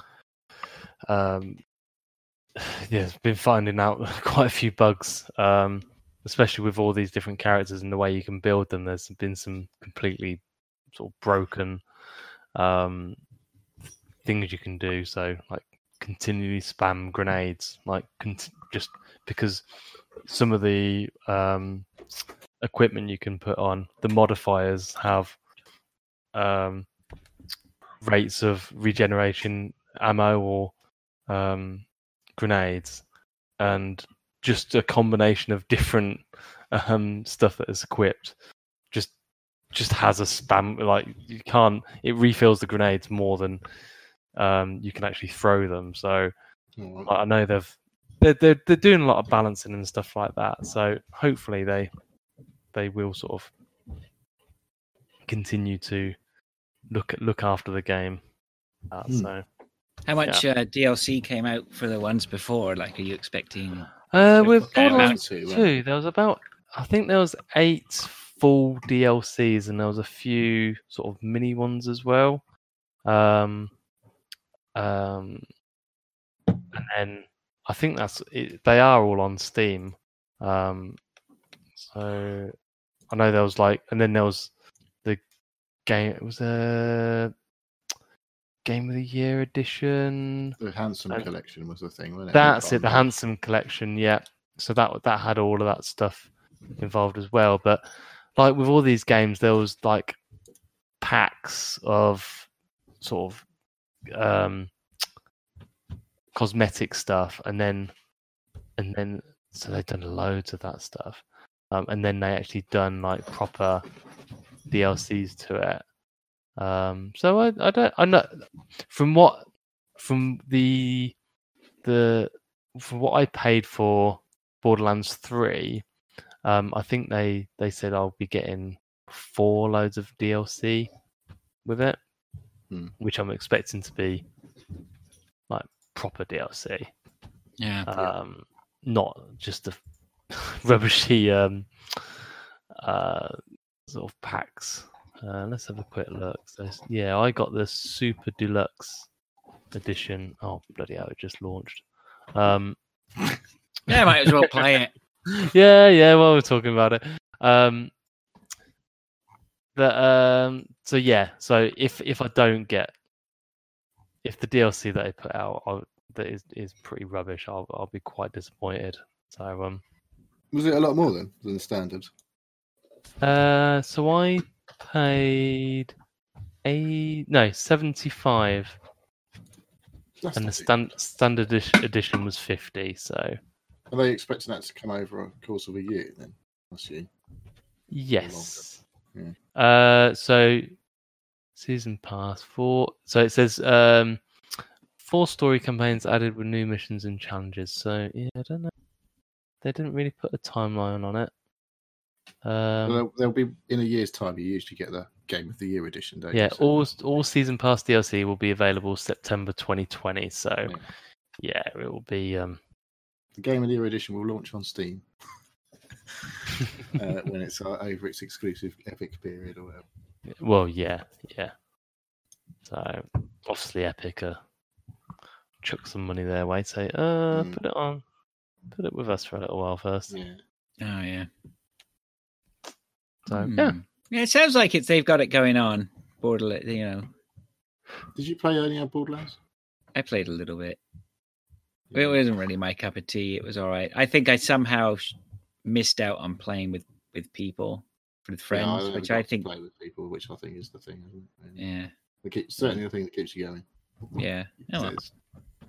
um, yeah, been finding out quite a few bugs, um, especially with all these different characters and the way you can build them. There's been some completely sort of broken um, things you can do. So, like, continually spam grenades, like cont- just because some of the um, equipment you can put on the modifiers have um, rates of regeneration ammo or um, grenades, and just a combination of different um, stuff that is equipped just just has a spam. Like you can't, it refills the grenades more than um, you can actually throw them. So mm-hmm. I know they've they're, they're they're doing a lot of balancing and stuff like that. So hopefully they. They will sort of continue to look at, look after the game. Uh, hmm. So, how much yeah. uh, D L C came out for the ones before? Like, are you expecting? Uh, with Borderlands two, there was about I think there was eight full D L Cs, and there was a few sort of mini ones as well. Um, um, and then I think that's it, they are all on Steam. Um, so. I know there was like, and then there was the game. It was a Game of the Year edition. The Handsome and Collection was the thing, wasn't it? That's it. The Handsome Collection, yeah. So that that had all of that stuff involved as well. But like with all these games, there was like packs of sort of um, cosmetic stuff, and then and then so they've done loads of that stuff. Um, and then they actually done like proper D L Cs to it. Um, so I, I don't, I know from what, from the, the, from what I paid for Borderlands three, um, I think they, they said I'll be getting four loads of D L C with it, hmm. which I'm expecting to be like proper D L C. Yeah. Um, not just a rubbishy um, uh, sort of packs. Uh, let's have a quick look. So, yeah, I got the Super Deluxe edition. Oh, bloody hell, it just launched. Um, yeah, might as well play it. yeah, yeah, while we're talking about it. Um, the, um, so, yeah, so if if I don't get, if the D L C that they put out I'll, that is, is pretty rubbish, I'll, I'll be quite disappointed. So, um, was it a lot more then than the standard? Uh, so I paid a no seventy-five, That's and the stand, standard edition was fifty. So are they expecting that to come over a course of a year then? I assume. Yes, Yeah. Uh, so season pass four. So it says um, four story campaigns added with new missions and challenges. So yeah, I don't know. They didn't really put a timeline on it. Um, Well, they'll be in a year's time. You usually get the Game of the Year edition, don't yeah, you? So- all all season pass D L C will be available September twenty twenty. So Yeah. yeah, it will be. Um, The Game of the Year edition will launch on Steam uh, when it's uh, over its exclusive Epic period or whatever. well, yeah, yeah. So obviously, Epic uh, chuck some money their way. Say, uh, Mm. put it on, put it with us for a little while first. Yeah. Oh yeah. So Hmm. yeah, Yeah, it sounds like it's they've got it going on. Borderlands, you know. Did you play any of Borderlands? I played a little bit. Yeah. It wasn't really my cup of tea. It was all right. I think I somehow sh- missed out on playing with, with people, with friends, Yeah, never which got I to think. play with people, which I think is the thing, isn't it? Yeah, It keeps, certainly the thing that keeps you going. yeah. Oh, well. It's-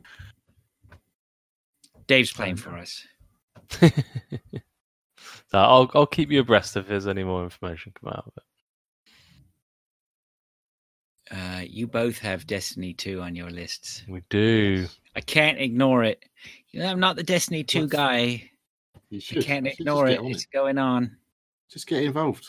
Dave's playing for us. so I'll I'll keep you abreast if there's any more information come out of it. Uh, you both have Destiny two on your lists. We do. I can't ignore it. You know, I'm not the Destiny two What? guy. You I should. can't you should ignore just it. get on It's going on. Just get involved.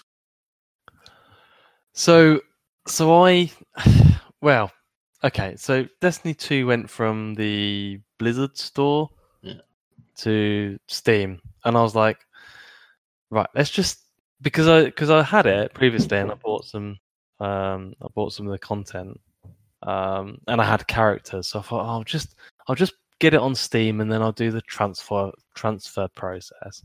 So so I well, okay, so Destiny two went from the Blizzard store Yeah. to Steam, and I was like, right, let's just because I because I had it previously and I bought some um I bought some of the content um and I had characters, so I thought, oh, I'll just I'll just get it on Steam and then I'll do the transfer transfer process.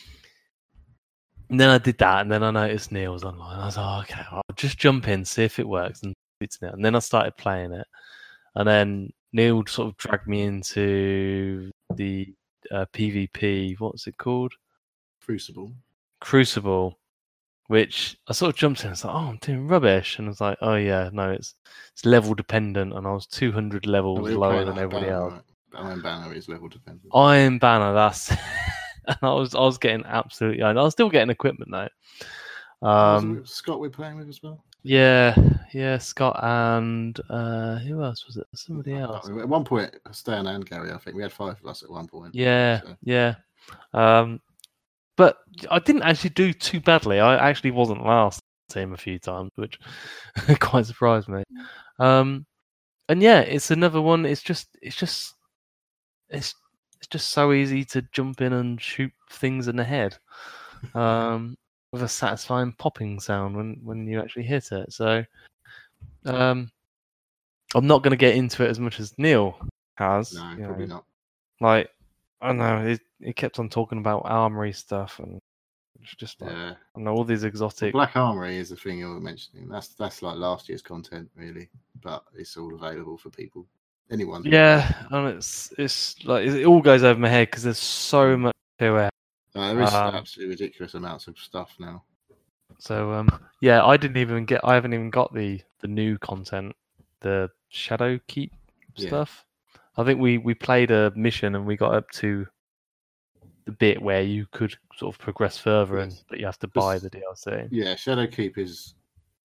And then I did that, and then I noticed Neil was online. I was like, oh, okay, I'll just jump in, see if it works, and it's Neil. And then I started playing it, and then Neil sort of dragged me into the uh, PvP. What's it called? Crucible. Crucible, which I sort of jumped in. I was like, oh, I'm doing rubbish, and I was like, oh yeah, no, it's it's level dependent, and I was two hundred levels Oh, we were lower playing than Iron everybody Banner, else. right? Iron Banner is level dependent. Iron Banner, that's. And I was I was getting absolutely. I was still getting equipment though. Was Um, it Scott we're playing with as well? Yeah, yeah, Scott and uh, who else was it? Somebody else. At one point, Stan and Gary, I think we had five of us at one point. Yeah, So, yeah. Um, but I didn't actually do too badly. I actually wasn't last team a few times, which quite surprised me. Um, and yeah, it's another one. It's just, it's just, it's it's just so easy to jump in and shoot things in the head. Um, with a satisfying popping sound when, when you actually hit it. So um, I'm not going to get into it as much as Neil has. no, you probably know. not. Like, I don't know, he, he kept on talking about armory stuff, and it's just like, Yeah. I know all these Well, exotic. Black Armory is the thing you were mentioning. That's that's like last year's content, really, but it's all available for people. Anyone. who- Yeah, and it's it's like it all goes over my head because there's so much to it. Uh, there is Um, absolutely ridiculous amounts of stuff now. So um, yeah, I didn't even get. I haven't even got the the new content, the Shadow Keep Yeah. stuff. I think we we played a mission and we got up to the bit where you could sort of progress further, and Yes. but you have to buy This- the D L C. Yeah, Shadowkeep is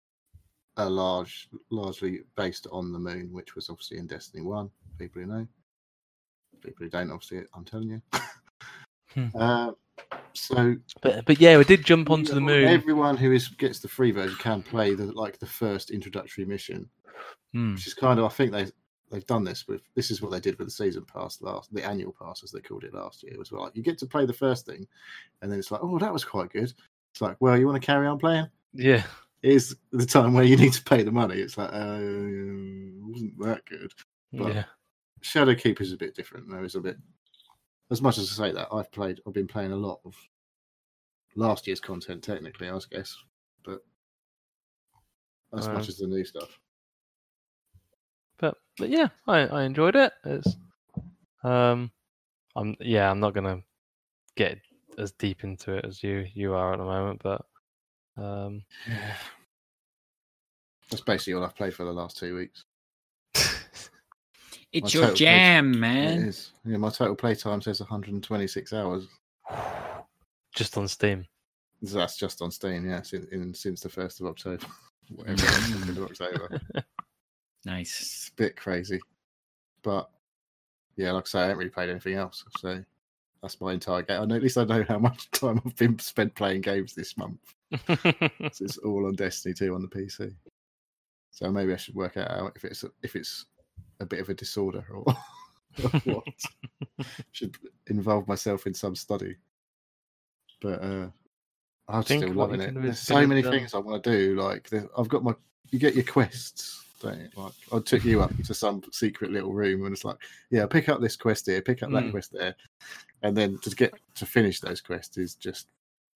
a large, largely based on the moon, which was obviously in Destiny One. People who know, people who don't, obviously, I'm telling you. Hmm. uh, so But but yeah, we did jump onto the moon. Everyone who is gets the free version can play the like the first introductory mission, Hmm. which is kind of I think they they've done this with this is what they did with the season pass last the annual pass as they called it last year. It was like you get to play the first thing, and then it's like, oh, that was quite good. It's like, well, you want to carry on playing? Yeah. Here's the time where you need to pay the money. It's like, uh, wasn't that good? But- Yeah. Shadowkeep is a bit different. Though it's a bit as much as I say that I've played, I've been playing a lot of last year's content technically, I guess, but as Um, much as the new stuff. But but yeah, I, I enjoyed it. It's um, I'm yeah, I'm not gonna get as deep into it as you you are at the moment, but um, Yeah. That's basically all I've played for the last two weeks. It's My your total jam, It man. is. Yeah, my total playtime says one hundred twenty-six hours. just on Steam. That's just on Steam, yeah, since, in, since the first of October. Whatever, second of October. Nice. It's a bit crazy. But, yeah, like I say, I haven't really played anything else. So that's my entire game. I know, at least I know how much time I've been spent playing games this month. So it's all on Destiny two on the P C. So maybe I should work out if it's if it's a bit of a disorder or, or what. Should involve myself in some study. But uh, I'm Think still what loving you it. can do There's is so finish many them. things I want to do. Like the- I've got my, you get your quests. Don't you? Like I took you up to some secret little room and it's like, yeah, pick up this quest here, pick up that Mm. quest there, and then to get to finish those quests is just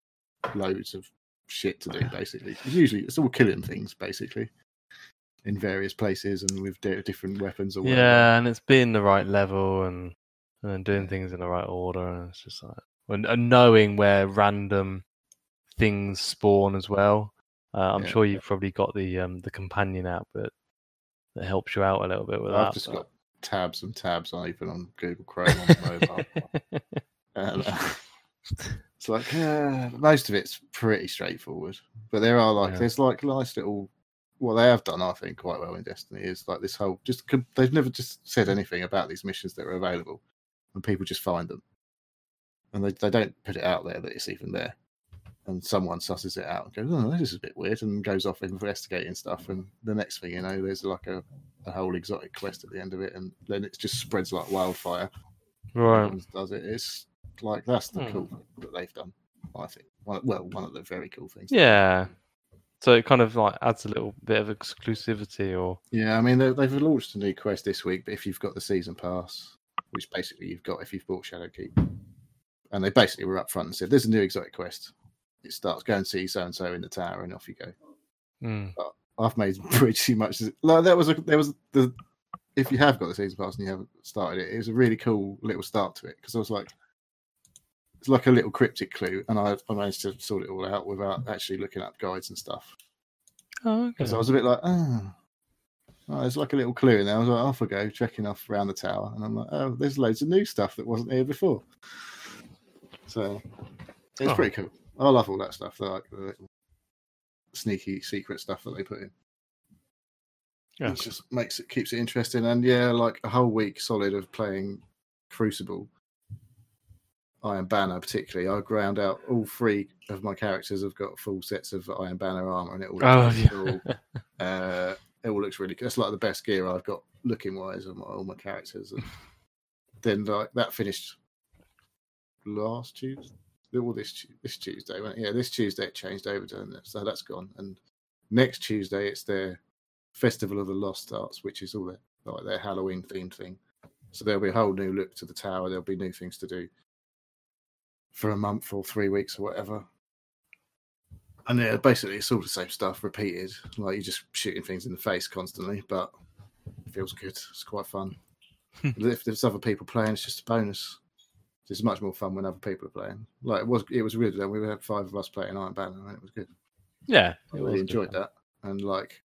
loads of shit to do. Basically, usually it's all killing things basically in various places and with di- different weapons or whatever. Yeah, and it's being the right level and and then doing things in the right order, and it's just like and, and knowing where random things spawn as well. Uh, I'm Yeah. sure you've probably got the um, the companion app that that helps you out a little bit with I've that. just but- got tabs and tabs open on Google Chrome on the mobile. And, uh, it's like uh, most of it's pretty straightforward, but there are like Yeah. there's like nice little. What they have done, I think, quite well in Destiny is like this whole just com- they've never just said anything about these missions that are available, and people just find them, and they they don't put it out there that it's even there, and someone susses it out and goes, oh, this is a bit weird, and goes off investigating stuff, and the next thing you know, there's like a, a whole exotic quest at the end of it, and then it just spreads like wildfire. Right. Everyone does it. It's like that's the Hmm. cool thing that they've done. I think. One, well, one of the very cool things. Yeah. So it kind of like adds a little bit of exclusivity, or Yeah, I mean they, they've launched a new quest this week, but if you've got the season pass, which basically you've got if you've bought Shadowkeep, and they basically were up front and said, "There's a new exotic quest. It starts go and see so and so in the tower, and off you go." Mm. I've made pretty much like that was a there was the if you have got the season pass and you haven't started it, it was a really cool little start to it because I was like, it's like a little cryptic clue, and I, I managed to sort it all out without actually looking up guides and stuff. Oh, okay. Because I was a bit like, oh, oh, there's like a little clue in there. I was like, off I go, checking off around the tower, and I'm like, oh, there's loads of new stuff that wasn't here before. So it's Oh. pretty cool. I love all that stuff, like the little sneaky secret stuff that they put in. Yeah. It just makes it keeps it interesting, and yeah, like a whole week solid of playing Crucible. Iron Banner, particularly, I ground out all three of my characters. Have got full sets of Iron Banner armor, and it all looks Oh, really yeah. cool. Uh, it all looks really good. It's like the best gear I've got looking wise on my, all my characters. And then like that finished last Tuesday, or this Tu- this Tuesday. wasn't it? Yeah, this Tuesday it changed over to that, so that's gone. And next Tuesday it's their Festival of the Lost starts, which is all their like their Halloween themed thing. So there'll be a whole new look to the tower. There'll be new things to do for a month or three weeks or whatever. And yeah, basically it's all the same stuff repeated. Like you're just shooting things in the face constantly, but it feels good. It's quite fun. If there's other people playing, it's just a bonus. It's much more fun when other people are playing. Like it was, it was weird. We had five of us playing Iron Banner, and it was good. Yeah, I it really was enjoyed good. that. And like,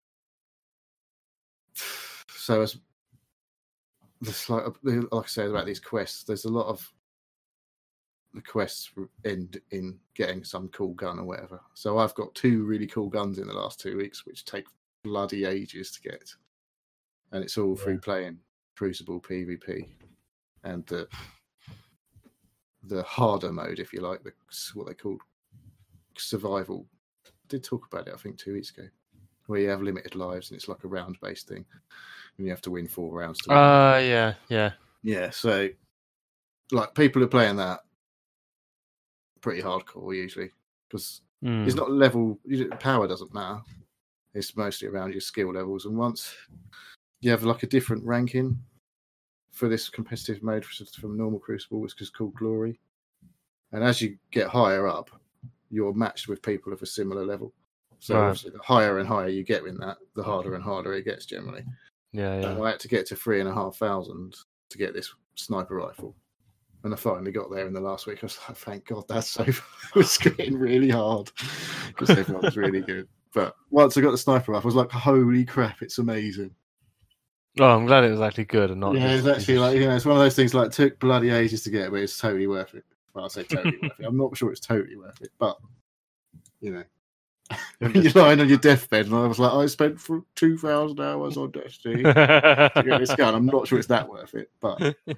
so as there's like, like I said about these quests, there's a lot of the quests end in getting some cool gun or whatever. So I've got two really cool guns in the last two weeks, which take bloody ages to get, and it's all through playing Crucible PvP and the the harder mode, if you like, the what they called survival. I did talk about it, I think, two weeks ago, where you have limited lives and it's like a round based thing, and you have to win four rounds to win. Uh, yeah, yeah. Yeah, so like people are playing that pretty hardcore usually because Mm. it's not level. you- Power doesn't matter. It's mostly around your skill levels, and once you have like a different ranking for this competitive mode from normal Crucible, which is called Glory, and as you get higher up, you're matched with people of a similar level. So Right. obviously, the higher and higher you get in that, the harder and harder it gets generally. Yeah, yeah. And I had to get to three and a half thousand to get this sniper rifle. And I finally got there in the last week. I was like, thank God, that's so. It was getting really hard because everyone was really good. But once I got the sniper rifle, I was like, holy crap, it's amazing. Oh, I'm glad it was actually good and not. Yeah, just- it's actually like, you know, it's one of those things like, took bloody ages to get, but it's totally worth it. Well, I say totally worth it. I'm not sure it's totally worth it, but you know, you're lying on your deathbed, and I was like, I spent for two thousand hours on Destiny to get this gun. I'm not sure it's that worth it, but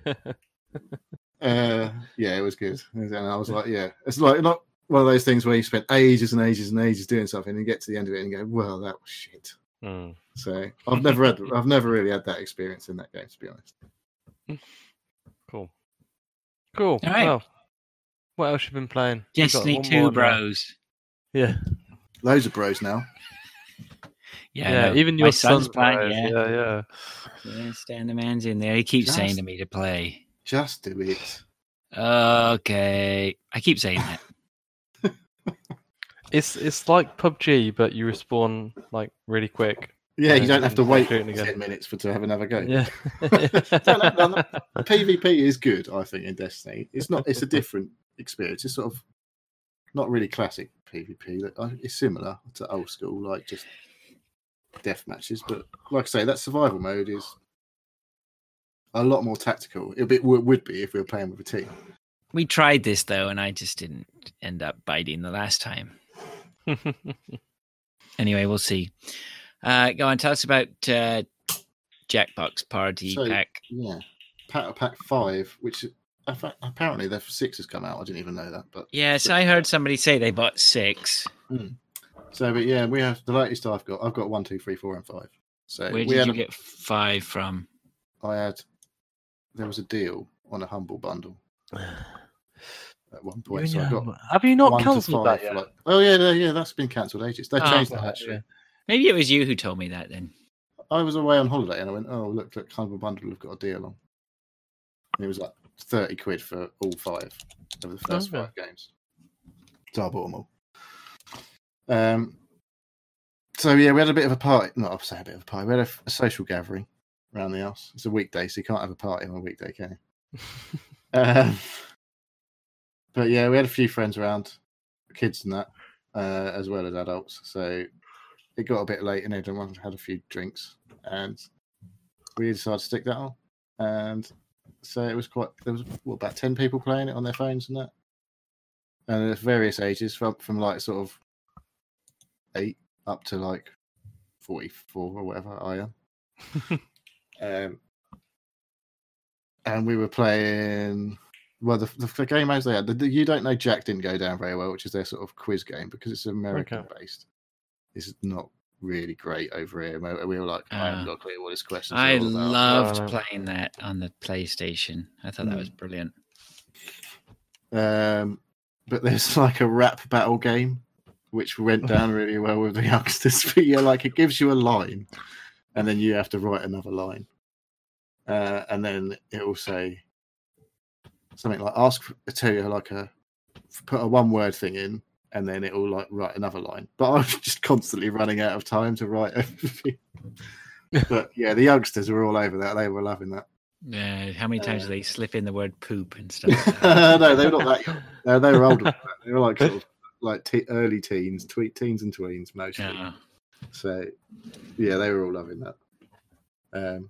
uh, yeah, it was good. And I was like, yeah, it's like not one of those things where you spend ages and ages and ages doing something, and you get to the end of it and go, well, that was shit. Mm. So I've never had, I've never really had that experience in that game, to be honest. Cool, cool. All right. Well, what else you been playing? We've got Destiny one two more now. bros. Yeah, Loads of bros now. Yeah, yeah. no, Even my your son's son's playing. playing. Yeah, Yeah, yeah. yeah. Stan the man's in there. He keeps Just- saying to me to play. Just do it. Okay, I keep saying that. It's it's like P U B G, but you respawn like really quick. Yeah, you Yeah, don't have to and wait shooting again. ten minutes for to have another go. Yeah. No, no, no, no. PvP is good, I think, in Destiny. It's not. It's a different experience. It's sort of not really classic PvP. Like, uh, It's similar to old school, like just death matches. But like I say, that survival mode is a lot more tactical. It be, would be if we were playing with a team. We tried this though, and I just didn't end up biting the last time. Anyway, we'll see. Uh, go on, tell us about uh, Jackbox Party So, Pack. Yeah, Pack Pack Five, which in fact, apparently the six has come out. I didn't even know that, but Yes, I heard somebody say they bought six. so. But yeah, we have the latest I've got. I've got one, two, three, four, and five. So Where we did had you a- get five from? I had there was a deal on a Humble Bundle at one point. So I got Have you not one to cancelled five. that yet? Like, oh yeah, yeah, yeah, that's been cancelled ages. They Oh, changed that right, actually. yeah. Maybe it was you who told me that then. I was away on holiday and I went, oh look, look, Humble Bundle have got a deal on. And it was like thirty quid for all five of the first Okay. five games. So I bought them all. Um. So yeah, we had a bit of a party. Not I'll say a bit of a party. We had a, a social gathering around the house. It's a weekday, so you can't have a party on a weekday, can you? um, but yeah, we had a few friends around, kids and that, uh, as well as adults. So it got a bit late, and everyone had a few drinks, and we decided to stick that on. And so it was quite. There was what, about ten people playing it on their phones and that, and there's various ages from from like sort of eight up to like forty-four or whatever I am. um, and we were playing. Well, the, the, the game as they had, the, the You Don't Know Jack didn't go down very well, which is their sort of quiz game because it's American Okay. based. It's not really great over here. We we were like, I haven't Uh, got a clue what this question is I all about. loved Wow. playing that on the PlayStation. I thought that was Mm. brilliant. Um, but there's like a rap battle game, which went down really well with the youngsters. But yeah, like it gives you a line, and then you have to write another line, uh, and then it will say something like ask tell you like a put a one word thing in, and then it will like write another line. But I was just constantly running out of time to write everything. But yeah, the youngsters were all over that. They were loving that. Uh, how many times Uh, do they slip in the word poop and stuff like that? No, they were not that young. No, they were older. Than that. They were like sort of like te- early teens, twe- teens and tweens mostly. Yeah. So yeah, they were all loving that. Um,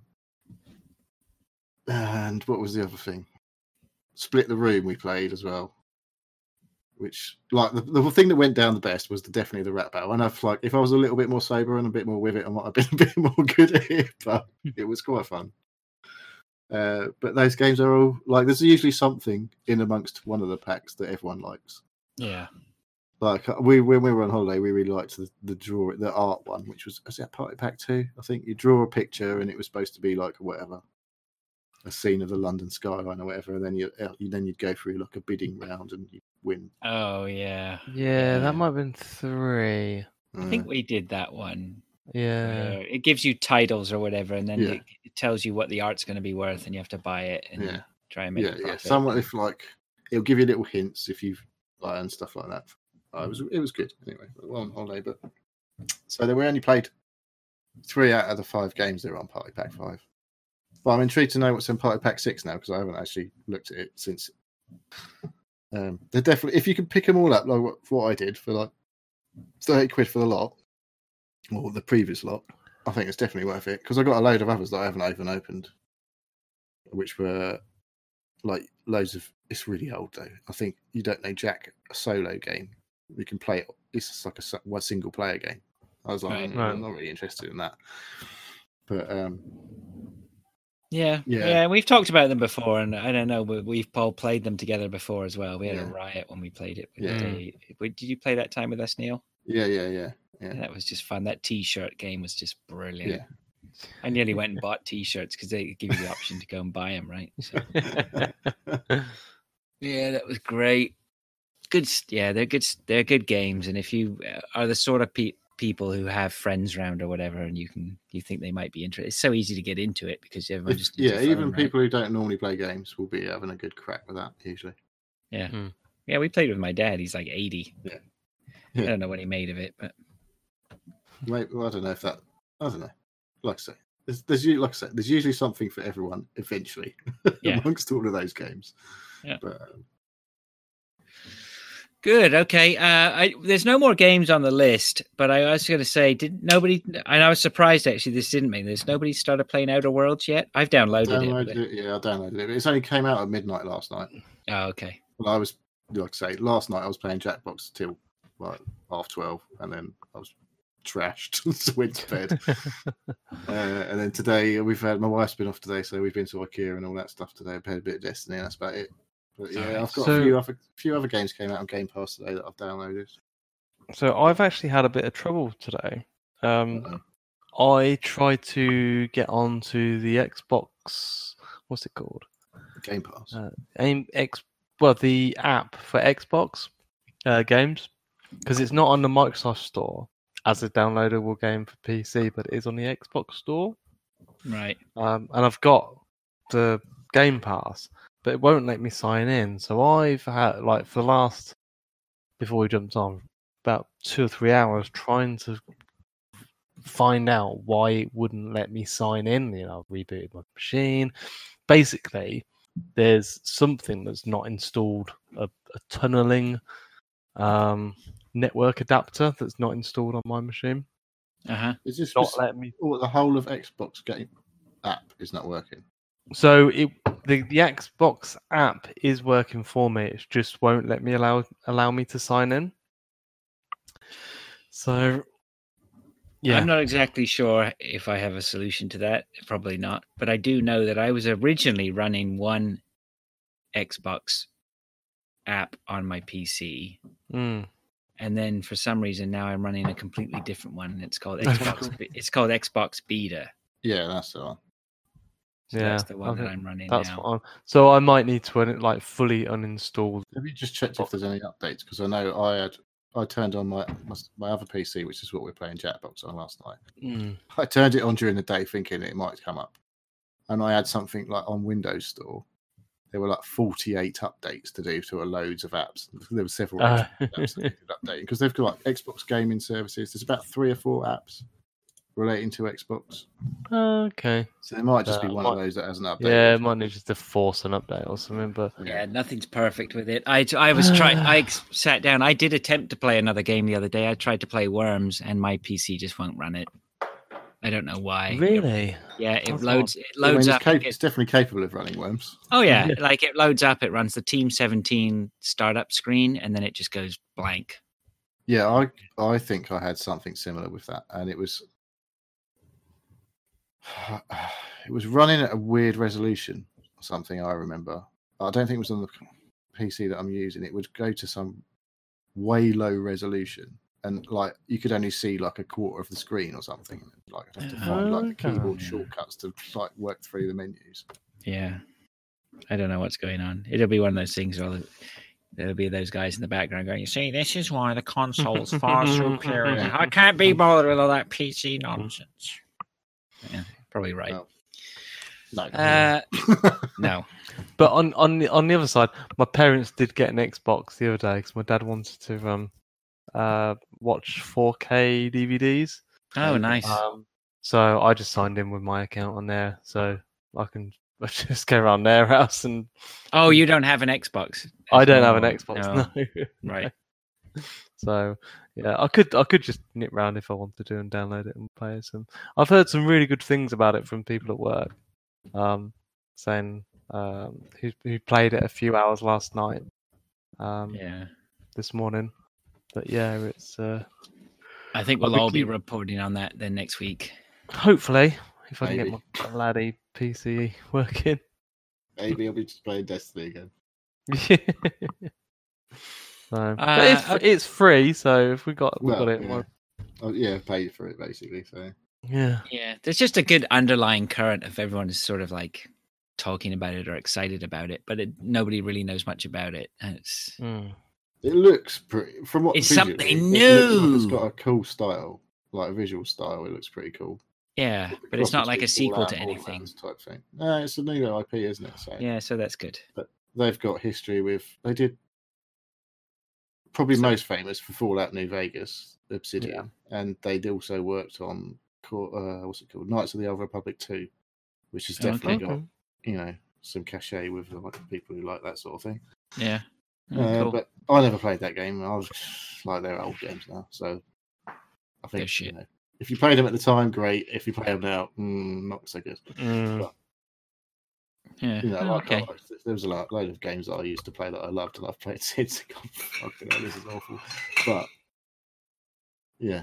and what was the other thing? Split the Room we played as well. Which like the, the thing that went down the best was the, definitely the rap battle. And I've like if I was a little bit more sober and a bit more with it, I might have been a bit more good at it. But it was quite fun. Uh, but those games are all like there's usually something in amongst one of the packs that everyone likes. Yeah. Like we when we were on holiday, we really liked the, the draw the art one, which was was that Party Pack two? I think you draw a picture and it was supposed to be like whatever, a scene of the London skyline or whatever, and then you, you then you'd go through like a bidding round and you win. Oh, yeah. Yeah, Yeah. that might have been three. I think we did that one. Yeah. where it gives you titles or whatever, and then Yeah. it, it tells you what the art's going to be worth, and you have to buy it and Yeah. try and make yeah, a yeah. profit. Somewhat if like it'll give you little hints if you've like and stuff like that. Uh, it was it was good anyway. Well on holiday, but so then we only played three out of the five games that were on Party Pack five. But I'm intrigued to know what's in Party Pack six now because I haven't actually looked at it since. Um, they're definitely if you can pick them all up like what, what I did for like thirty quid for the lot or the previous lot, I think it's definitely worth it because I got a load of others that I haven't even opened, which were like loads of. It's really old though. I think You Don't Know Jack, a solo game, you can play it. It's just like a s- one single player game. I was like, Right. "Mm, Right. I'm not really interested in that. But um, Yeah, Yeah. yeah, we've talked about them before, and I don't know, but we've all played them together before as well. We had Yeah. a riot when we played it. with Yeah. the- Did you play that time with us, Neil? yeah, yeah, yeah, yeah. That was just fun. That T-shirt game was just brilliant. Yeah. I nearly went and bought T-shirts because they give you the option to go and buy them, right? So, yeah, that was great. Good, s- yeah, they're good. s- They're good games, and if you uh, are the sort of pe- people who have friends around or whatever, and you can, you think they might be interested, it's so easy to get into it because everyone If- just needs yeah, a phone, even right? people who don't normally play games will be having a good crack with that usually. Yeah, Hmm. yeah. We played with my dad. He's like eighty. Yeah. I Yeah. don't know what he made of it, but Maybe, well, I don't know if that. I don't know. Like I say, there's, there's u- like I said, there's usually something for everyone eventually Yeah. amongst all of those games. Yeah. But um, good. Okay. Uh, I, there's no more games on the list, but I was going to say, did nobody? And I was surprised actually. This didn't mean there's nobody started playing Outer Worlds yet. I've downloaded, downloaded it. it. Yeah, I downloaded it. It's only came out at midnight last night. But, oh, okay. Well, I was like I say, last night I was playing Jackbox till like half twelve, and then I was trashed, so went to bed. uh, and then today we've had my wife's been off today, so we've been to IKEA and all that stuff today. Played a bit of Destiny, and that's about it. But yeah, Alright. I've got So- a few other few other games came out on Game Pass today that I've downloaded. So I've actually had a bit of trouble today. Um, Uh-oh. I tried to get onto the Xbox. What's it called? Game Pass. Uh, Aim X. Well, the app for Xbox uh, games, because it's not on the Microsoft Store as a downloadable game for P C, but it is on the Xbox Store. Right. Um, and I've got the Game Pass, but it won't let me sign in. So I've had, like, for the last, before we jumped on, about two or three hours trying to find out why it wouldn't let me sign in. You know, I've rebooted my machine. Basically, there's something that's not installed, a, a tunneling um, network adapter that's not installed on my machine. Uh huh. Is this Not just, letting me. oh, the whole of Xbox game app is not working? So it the, the Xbox app is working for me. It just won't let me allow allow me to sign in. So yeah, I'm not exactly sure if I have a solution to that. Probably not. But I do know that I was originally running one Xbox app on my P C. Mm. And then for some reason now I'm running a completely different one. And it's called Xbox. Be- it's called Xbox Beta. Yeah, that's the one. So Yeah, that's the one I that think I'm running that's now. what I'm. So I might need to un- like fully uninstall. Have you just checked if there's any updates? Because I know I had I turned on my my, my other P C, which is what we we're playing Jackbox on last night. Mm. I turned it on during the day, thinking it might come up, and I had something like on Windows Store. There were like forty-eight updates to do to a loads of apps. There were several Uh, apps that needed updating because they've got like Xbox gaming services. There's about three or four apps relating to Xbox, okay. so it might just Uh, be one might- of those that hasn't updated. Yeah, it might need just to force an update or something. But Yeah, nothing's perfect with it. I, I was trying. I ex- sat down. I did attempt to play another game the other day. I tried to play Worms, and my P C just won't run it. I don't know why. really, Yeah, it That's loads. It I mean, loads it's, up. cap- it- it's definitely capable of running Worms. oh yeah, Yeah. like it loads up. It runs the Team seventeen startup screen, and then it just goes blank. Yeah, I I think I had something similar with that, and it was it was running at a weird resolution. Something I remember. I don't think it was on the P C that I'm using. It would go to some way low resolution, and like you could only see like a quarter of the screen or something. Like I'd have to find like the keyboard Okay. shortcuts to like work through the menus. Yeah, I don't know what's going on. It'll be one of those things where there'll be those guys in the background going, "You see, this is why the console's far superior. I can't be bothered with all that P C nonsense." Yeah, probably right. Well, No, Uh, no. but on on the on the other side, my parents did get an Xbox the other day because my dad wanted to um uh watch four K D V Ds. Oh, nice. Um, so I just signed in with my account on there, so I can just go around their house and. Oh, you don't have an Xbox? I don't have an No, Xbox, no. Right. So yeah, I could I could just nip round if I wanted to and download it and play some. I've heard some really good things about it from people at work, um, saying um, who who played it a few hours last night, um, Yeah. this morning. but yeah, it's uh, I think I'll we'll be all be keep- reporting on that then next week. hopefully if I can Maybe. get my laddie P C working. Maybe I'll be just playing Destiny again. No. But Uh, it's fr- it's free, so if we got we Well, got it, yeah. well, Oh, yeah, paid for it basically. So yeah. Yeah, there's just a good underlying current of everyone is sort of like talking about it or excited about it, but it, nobody really knows much about it. And it's Mm. it looks pretty. From what It's visually, something it looks like it's new. got a cool style, like a visual style. It looks pretty cool. yeah, The but it's cross not like a between sequel Fallout to and anything. Borderlands type thing. No, it's a new I P, isn't it? So Yeah, so that's good. they've got history with. They did probably So- most famous for Fallout New Vegas, Obsidian, and they'd also worked on co- uh, what's it called, Knights of the Old Republic two, which has definitely Okay. got you know some cachet with like people who like that sort of thing. Yeah. Oh, Uh, cool. But I never played that game. I was like they're old games now, so I They're think shit. you know, if you played them at the time, great. If you play them now, mm, not so good. Mm. Yeah. You know, Oh, like okay. I, there was a lot, load of games that I used to play that I loved, and I've played since. God, fucking hell, this is awful. But yeah,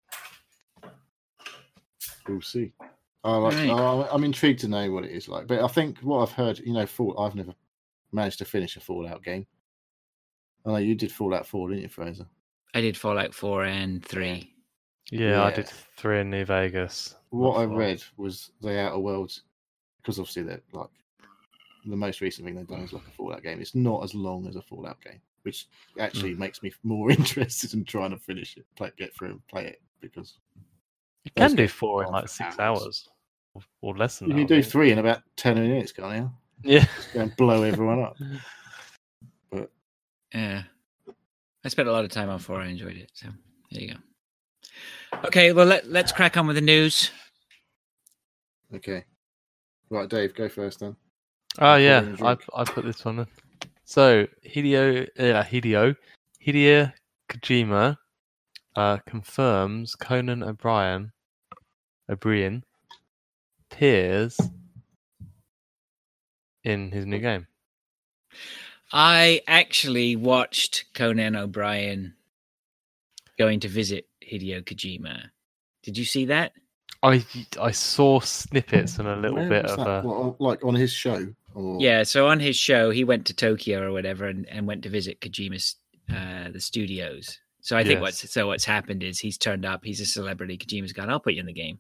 we'll see. I like. Right. I, I'm intrigued to know what it is like. But I think what I've heard, you know, Fall. I've never managed to finish a Fallout game. I know you did Fallout four, didn't you, Fraser? I did Fallout four and three. Yeah, I Yeah. did three in New Vegas. What I Not four. read was the Outer Worlds, because obviously they're like the most recent thing they've done is like a Fallout game. It's not as long as a Fallout game, which actually makes me more interested in trying to finish it, play, get through and play it, because You can Those do games four go in on like for six hours. hours or, or less than you that. can I do think. three in about ten minutes, can't you? Yeah. Go and blow everyone up. Yeah. I spent a lot of time on four. I enjoyed it. So there you go. Okay, well, let, let's crack on with the news. Okay. Right, Dave, go first then. Oh I'll put yeah, in a I drink. I put this one in. So Hideo, uh, Hideo, Hideo Kojima uh, confirms Conan O'Brien, O'Brien, appears in his new game. I actually watched Conan O'Brien going to visit Hideo Kojima. Did you see that? I I saw snippets and a little Where bit was of that? a What, like on his show? Or... Yeah, so on his show, he went to Tokyo or whatever and, and went to visit Kojima's uh, the studios. So I think Yes. what's so what's happened is he's turned up. He's a celebrity. Kojima's gone, I'll put you in the game,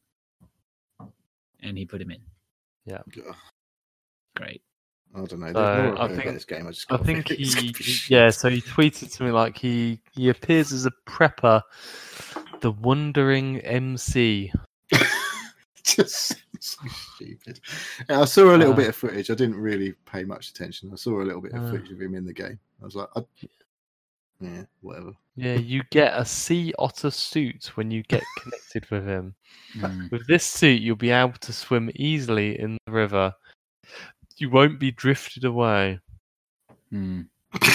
and he put him in. Ugh, Great. I don't know. So, There's more I I've heard think- about this game. I just I got a think feeling it's he, gonna be he- shit. yeah. So he tweeted to me like he he appears as a prepper, the wandering M C. Just so stupid. And I saw a little Uh, bit of footage. I didn't really pay much attention. I saw a little bit of Uh. footage of him in the game. I was like, I... yeah, whatever. Yeah, you get a sea otter suit when you get connected with him. Mm. With this suit, you'll be able to swim easily in the river. You won't be drifted away. Mm.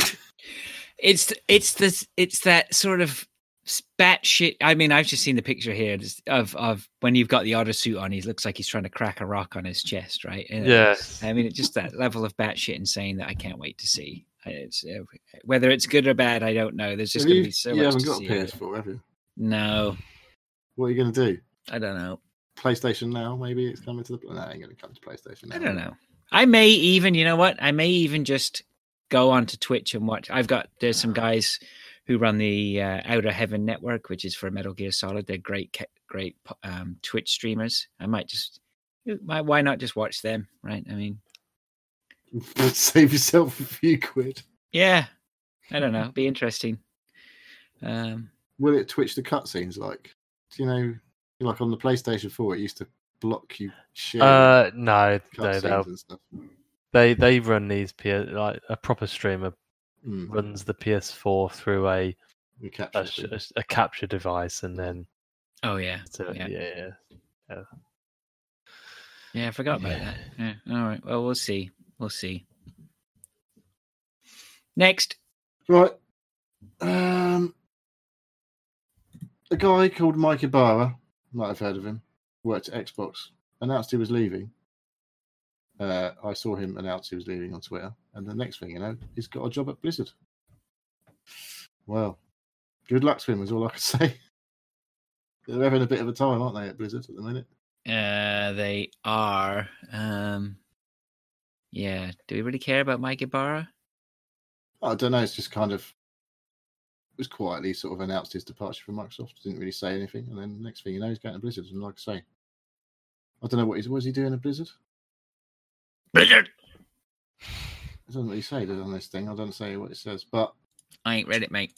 It's it's this it's that sort of batshit. I mean, I've just seen the picture here just of of when you've got the otter suit on. He looks like he's trying to crack a rock on his chest, right? And, uh, Yes. I mean, it's just that level of batshit insane that I can't wait to see. It's, uh, whether it's good or bad, I don't know. There's just Have going you, to be so you much haven't to got a see. P S four, have you? No, What are you going to do? I don't know. PlayStation Now? Maybe it's coming to the. No, it ain't going to come to PlayStation Now. I don't know. I may even, you know what? I may even just go onto Twitch and watch. I've got there's some guys who run the uh, Outer Heaven Network, which is for Metal Gear Solid. They're great, ca- great um, Twitch streamers. I might just, why why not just watch them, right? I mean, Save yourself a few quid. yeah, I don't know. It'd be interesting. Um, Will it twitch the cutscenes like? Do you know, like on the PlayStation four, it used to block you sharing Uh, no, no, cutscenes they'll- and stuff. they they run these P S like a proper streamer Mm, runs the P S four through a the capture a, sh- thing. a capture device and then oh yeah, to, Yeah. yeah. yeah. yeah. I forgot about Yeah. that. Yeah. All right. Well, we'll see. We'll see. Next. Right. Um, a guy called Mike Ibarra, might have heard of him, worked at Xbox, announced he was leaving. Uh, I saw him announce he was leaving on Twitter, and the next thing you know, he's got a job at Blizzard. Well, Good luck to him, is all I can say. They're having a bit of a time, aren't they, at Blizzard at the minute? Uh, they are. Um, yeah. Do we really care about Mike Ibarra? I don't know. It's just kind of it was quietly sort of announced his departure from Microsoft. Didn't really say anything, and then next thing you know, he's going to Blizzard. And like I say, I don't know what he's what is he doing at Blizzard. Blizzard. It doesn't really say does it, on this thing. I don't say what it says, but I ain't read it, mate.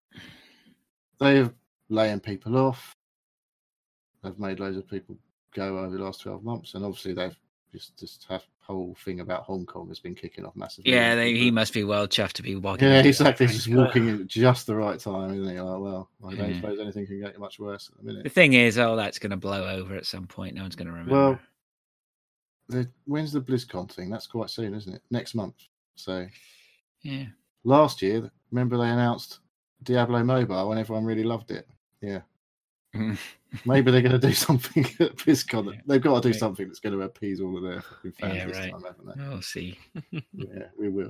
They're laying people off. They've made loads of people go over the last twelve months, and obviously they've just just have whole thing about Hong Kong has been kicking off massively. Yeah, they, he must be well chuffed to be walking. Yeah, exactly. Just walking at just the right time, isn't he? Like, well, I don't Yeah. suppose anything can get much worse at the minute. The thing is, oh, that's going to blow over at some point. No one's going to remember. Well, the, when's the BlizzCon thing? That's quite soon, isn't it? Next month. So yeah. last year, remember they announced Diablo Mobile when everyone really loved it. Yeah. Maybe they're going to do something at BlizzCon. Yeah. They've got to do Right. something that's going to appease all of their fucking fans Yeah, this right. time, haven't they? We'll see. Yeah, we will.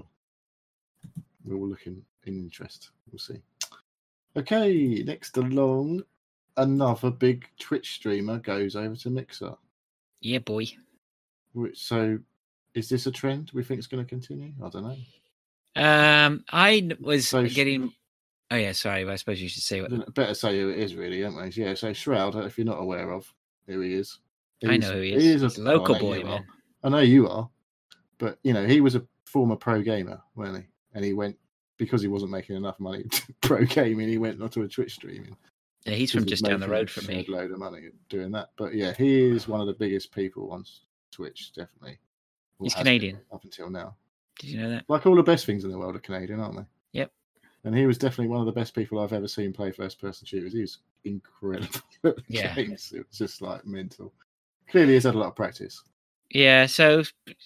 We will look in, in interest. We'll see. Okay, next along, another big Twitch streamer goes over to Mixer. Yeah, boy. Which, so, is this a trend we think is going to continue? I don't know. Um, I was So- getting. Oh yeah, sorry. But I suppose you should say what. Better say who it is, really, don't we? Yeah, so Shroud, if you're not aware of who he is. I know who he is. He's a well, I local know boy, you man. are. I know you are. But, you know, he was a former pro gamer, wasn't he? And he went, because he wasn't making enough money to pro gaming, he went onto a Twitch streaming. Yeah, he's from Because just he's down the making road a from me. shed load of money doing that. But yeah, he is one of the biggest people on Twitch, definitely. Or He's has Canadian. been up until now. Did you know that? Like all the best things in the world are Canadian, aren't they? Yep. And he was definitely one of the best people I've ever seen play first-person shooters. He was incredible at Yeah. games. It was just like mental. Clearly, he's had a lot of practice. Yeah. So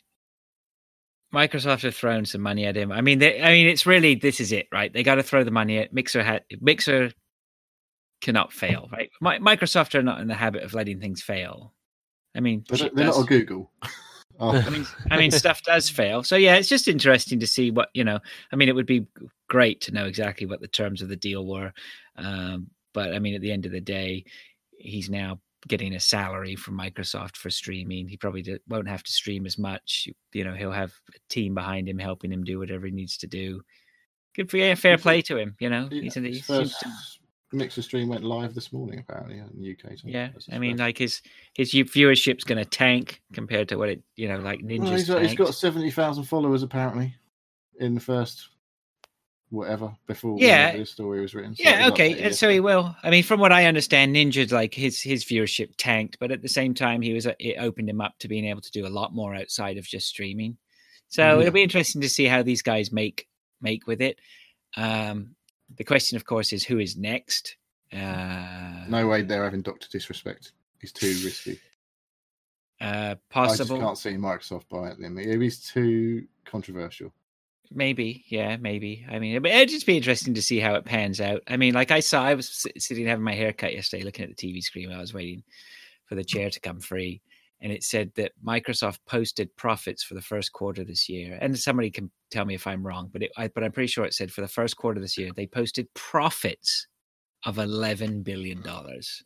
Microsoft have thrown some money at him. I mean, they, I mean, it's really this is it, right? They got to throw the money at Mixer. Had Mixer cannot fail, right? Mi- Microsoft are not in the habit of letting things fail. I mean, They're, shit they're not does- on Google. Oh, I mean, I mean, stuff does fail. So yeah, it's just interesting to see what you know. I mean, it would be great to know exactly what the terms of the deal were, um, but I mean, at the end of the day, he's now getting a salary from Microsoft for streaming. He probably do, won't have to stream as much. You know, he'll have a team behind him helping him do whatever he needs to do. Good for yeah, fair play to him. You know, yeah, he's in the, his he seems first to- Mixer stream went live this morning, apparently, in the U K. So yeah. that's his I mean, first. like his his viewership's going to tank compared to what it you know like Ninja's. Well, he's, he's tanked. got seventy thousand followers, apparently, in the first whatever, before Yeah. whenever this story was written. So it Yeah, was okay. updated And so he yesterday. will. I mean, from what I understand, Ninja's like his his viewership tanked, but at the same time, he was it opened him up to being able to do a lot more outside of just streaming. So Yeah. it'll be interesting to see how these guys make make with it. Um, the question, of course, is who is next. Uh, No way they're having Doctor Disrespect. He's too risky. uh, I just possible. can't see Microsoft buying him. He's too controversial. Maybe, yeah, maybe. I mean, but it'd just be interesting to see how it pans out. I mean, like I saw, I was sit- sitting having my hair cut yesterday, looking at the T V screen while I was waiting for the chair to come free, and it said that Microsoft posted profits for the first quarter this year. And somebody can tell me if I'm wrong, but it, I, but I'm pretty sure it said for the first quarter this year they posted profits of eleven billion dollars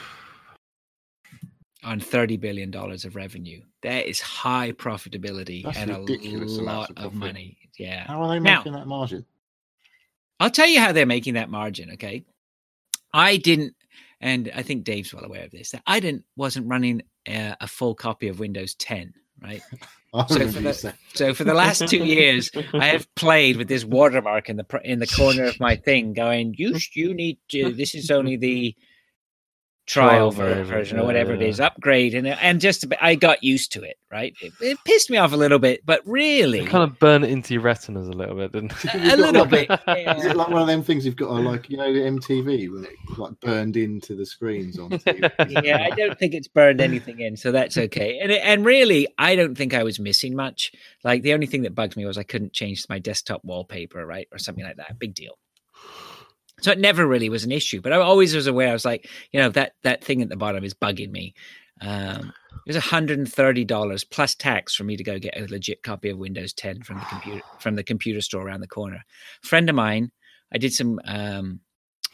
on thirty billion dollars of revenue. That is high profitability That's and a ridiculous lot amounts of of profit. money. Yeah. How are they Now- making that margin? I'll tell you how they're making that margin, okay? I didn't, and I think Dave's well aware of this, that I didn't wasn't running uh, a full copy of Windows ten, right? I So remember for you the- saying. So for the last two years, I have played with this watermark in the pr- in the corner of my thing, going, "You sh- you need to. This is only the trial Trial ver- version, version or yeah, whatever it yeah. is, upgrade." And and just a bit, I got used to it, right? It, it pissed me off a little bit, but really, It kind of burned it into your retinas a little bit, didn't it? a, You've a got little like bit. a- yeah. Is it like one of them things you've got to like, you know, the M T V when it like burned into the screens on T V? Yeah, I don't think it's burned anything in, so that's okay. And it- and really, I don't think I was missing much. Like the only thing that bugged me was I couldn't change my desktop wallpaper, right, or something like that. Big deal. So it never really was an issue, but I always was aware. I was like, you know, that that thing at the bottom is bugging me. Um, it was one hundred thirty dollars plus tax for me to go get a legit copy of Windows ten from the computer from the computer store around the corner. A friend of mine, I did some um,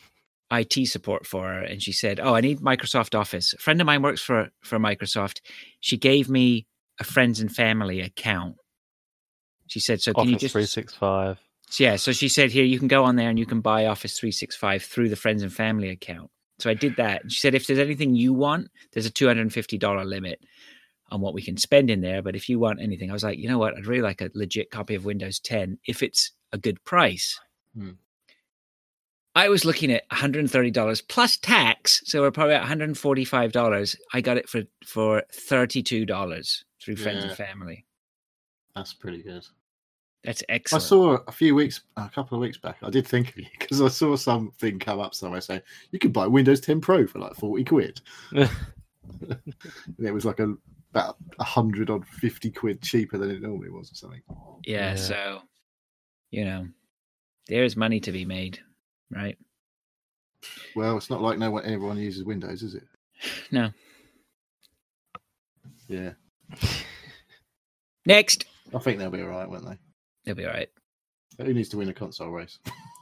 I T support for her, and she said, "Oh, I need Microsoft Office." A friend of mine works for for Microsoft. She gave me a friends and family account. She said, "So can Office you just three sixty-five? Yeah, so she said, "Here, you can go on there and you can buy Office three sixty-five through the friends and family account." So I did that. And she said, "If there's anything you want, there's a two hundred fifty dollars limit on what we can spend in there. But if you want anything," I was like, "You know what? I'd really like a legit copy of Windows ten if it's a good price." Hmm. I was looking at one hundred thirty dollars plus tax, so we're probably at one hundred forty-five dollars. I got it for, for thirty-two dollars through friends Yeah. and family. That's pretty good. That's I excellent. saw a few weeks, a couple of weeks back, I did think of you because I saw something come up somewhere saying you could buy Windows ten Pro for like forty quid. And it was like a, about one hundred or fifty quid cheaper than it normally was or something. Yeah, Yeah. so, you know, there's money to be made, right? Well, it's not like no one, everyone uses Windows, is it? No. Yeah. Next. I think they'll be all right, won't they? They'll be all right. Who needs to win a console race?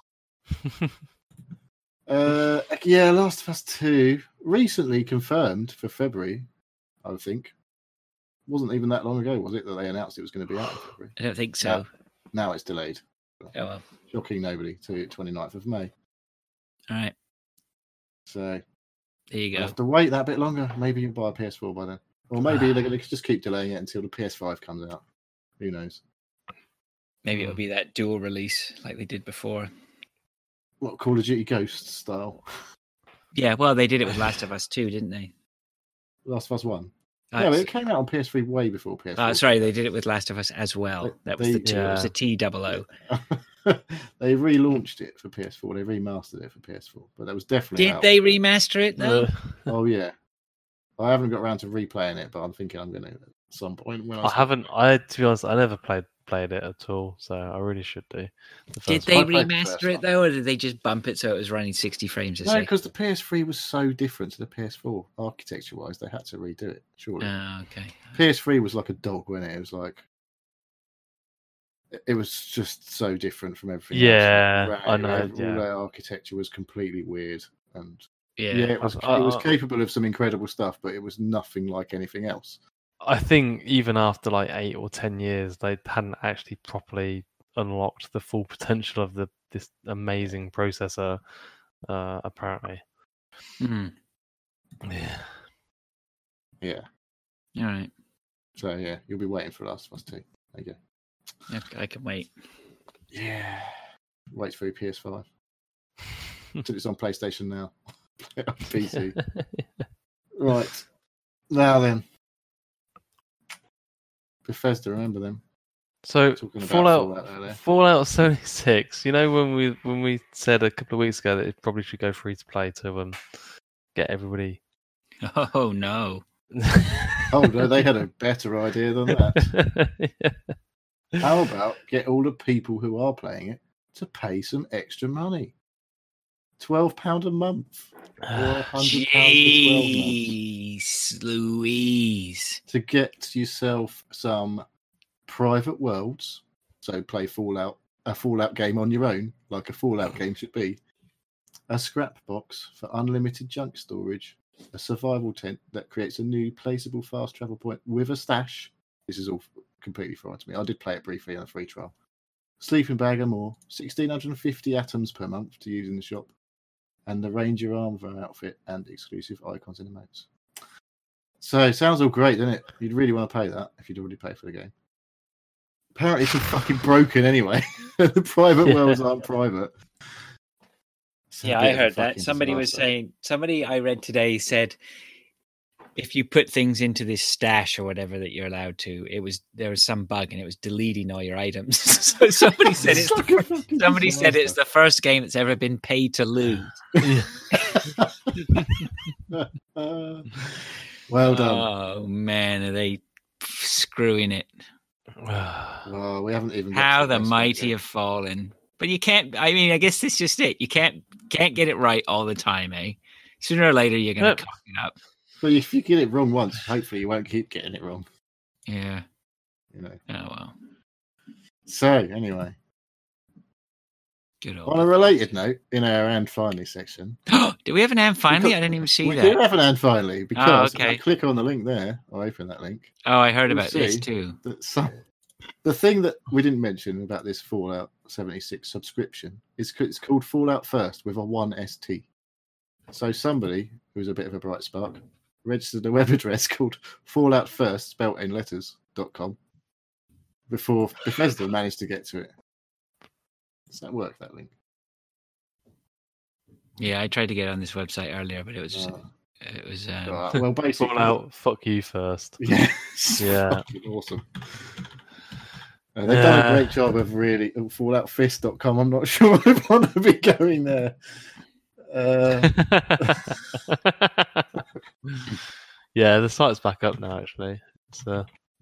uh, yeah, Last of Us two recently confirmed for February, I think. Wasn't even that long ago, was it, that they announced it was going to be out in February? I don't think so. Now it's delayed. Oh, well. Shocking nobody to twenty-ninth of May. All right. So There you you go. have to wait that bit longer. Maybe you'll buy a P S four by then. Or maybe they're going to just keep delaying it until the P S five comes out. Who knows? Maybe it'll be that dual release like they did before. What, Call of Duty Ghosts style? Yeah, well, they did it with Last of Us two, didn't they? Last of Us one. Uh, No, it came out on P S three way before P S four. uh, sorry, they did it with Last of Us as well. They- That was they- the two. It was yeah. the T double O. They relaunched it for P S four. They remastered it for P S four, but that was definitely Did out. they remaster it though? Uh, Oh yeah, I haven't got around to replaying it, but I'm thinking I'm going to at some point when I, I haven't. I to be honest, I never played played it at all, so I really should do. The Did first they I played the first remaster it one. though, or did they just bump it so it was running sixty frames a No, second? because the P S three was so different to the P S four architecture-wise. They had to redo it. Surely, Oh, okay. P S three was like a dog, wasn't it? It was like it was just so different from everything. Yeah, else. I know, All yeah. their architecture was completely weird, and Yeah. yeah, it was I- I- it was I- capable of some incredible stuff, but it was nothing like anything else. I think even after like eight or ten years, they hadn't actually properly unlocked the full potential of the this amazing processor. Uh, apparently, Mhm. yeah. Yeah. All right. So yeah, you'll be waiting for Last of Us two. There you go. I, I can wait. Yeah. Wait for your P S five. Until it's on PlayStation now. On P C. Right. Now then. Bethesda, remember them? So Talking about Fallout, Fallout earlier. Fallout seventy-six. You know when we when we said a couple of weeks ago that it probably should go free to play to um get everybody. Oh no. Oh no, they had a better idea than that. Yeah. How about get all the people who are playing it to pay some extra money? Twelve pound a month, or a hundred pounds for twelve months, Jeez Louise. to get yourself some private worlds. So play Fallout, a Fallout game on your own, like a Fallout game should be. A scrap box for unlimited junk storage. A survival tent that creates a new placeable fast travel point with a stash. This is all completely foreign to me. I did play it briefly on a free trial. Sleeping bag and more. one thousand six hundred fifty atoms per month to use in the shop. And the Ranger Armor outfit and exclusive icons and emotes. So, sounds all great, doesn't it? You'd really want to pay that if you'd already paid for the game. Apparently, it's all fucking broken anyway. The private worlds aren't private. It's a Yeah, bit I of a heard that. fucking Somebody was disaster. saying, somebody I read today said if you put things into this stash or whatever that you're allowed to, it was there was some bug and it was deleting all your items. So somebody said it's like a the, fucking somebody said it's disaster. the first game that's ever been paid to lose. Uh, well done. Oh man, are they screwing it? Oh, we haven't even. got How to the best bit mighty yet. have fallen. But you can't. I mean, I guess that's just it. You can't can't get it right all the time, eh? Sooner or later, you're gonna Yep. cock it up. But if you get it wrong once, hopefully you won't keep getting it wrong. Yeah. You know. Oh well. So anyway, Good On a old. related note, in our and finally section, Do we have an and finally? got- I didn't even see we that. do have an and finally because okay. if I click on the link there, I open that link. Oh, I heard You'll about this see too. That some, the thing that we didn't mention about this Fallout seventy-six subscription is c- it's called Fallout First with a one S T. So somebody who's a bit of a bright spark registered a web address called Fallout First, spelt in letters, dot com before Bethesda managed to get to it. Does that work, that link? Yeah, I tried to get on this website earlier, but it was Uh, it was um, right, well, basically, Fallout, fuck you first. yeah, Yeah. fucking awesome. Uh, they've done a Yeah. great job of really oh, Fallout Fist dot com. I'm not sure I want to be going there. Uh, Yeah, the site's back up now. Actually, it's uh,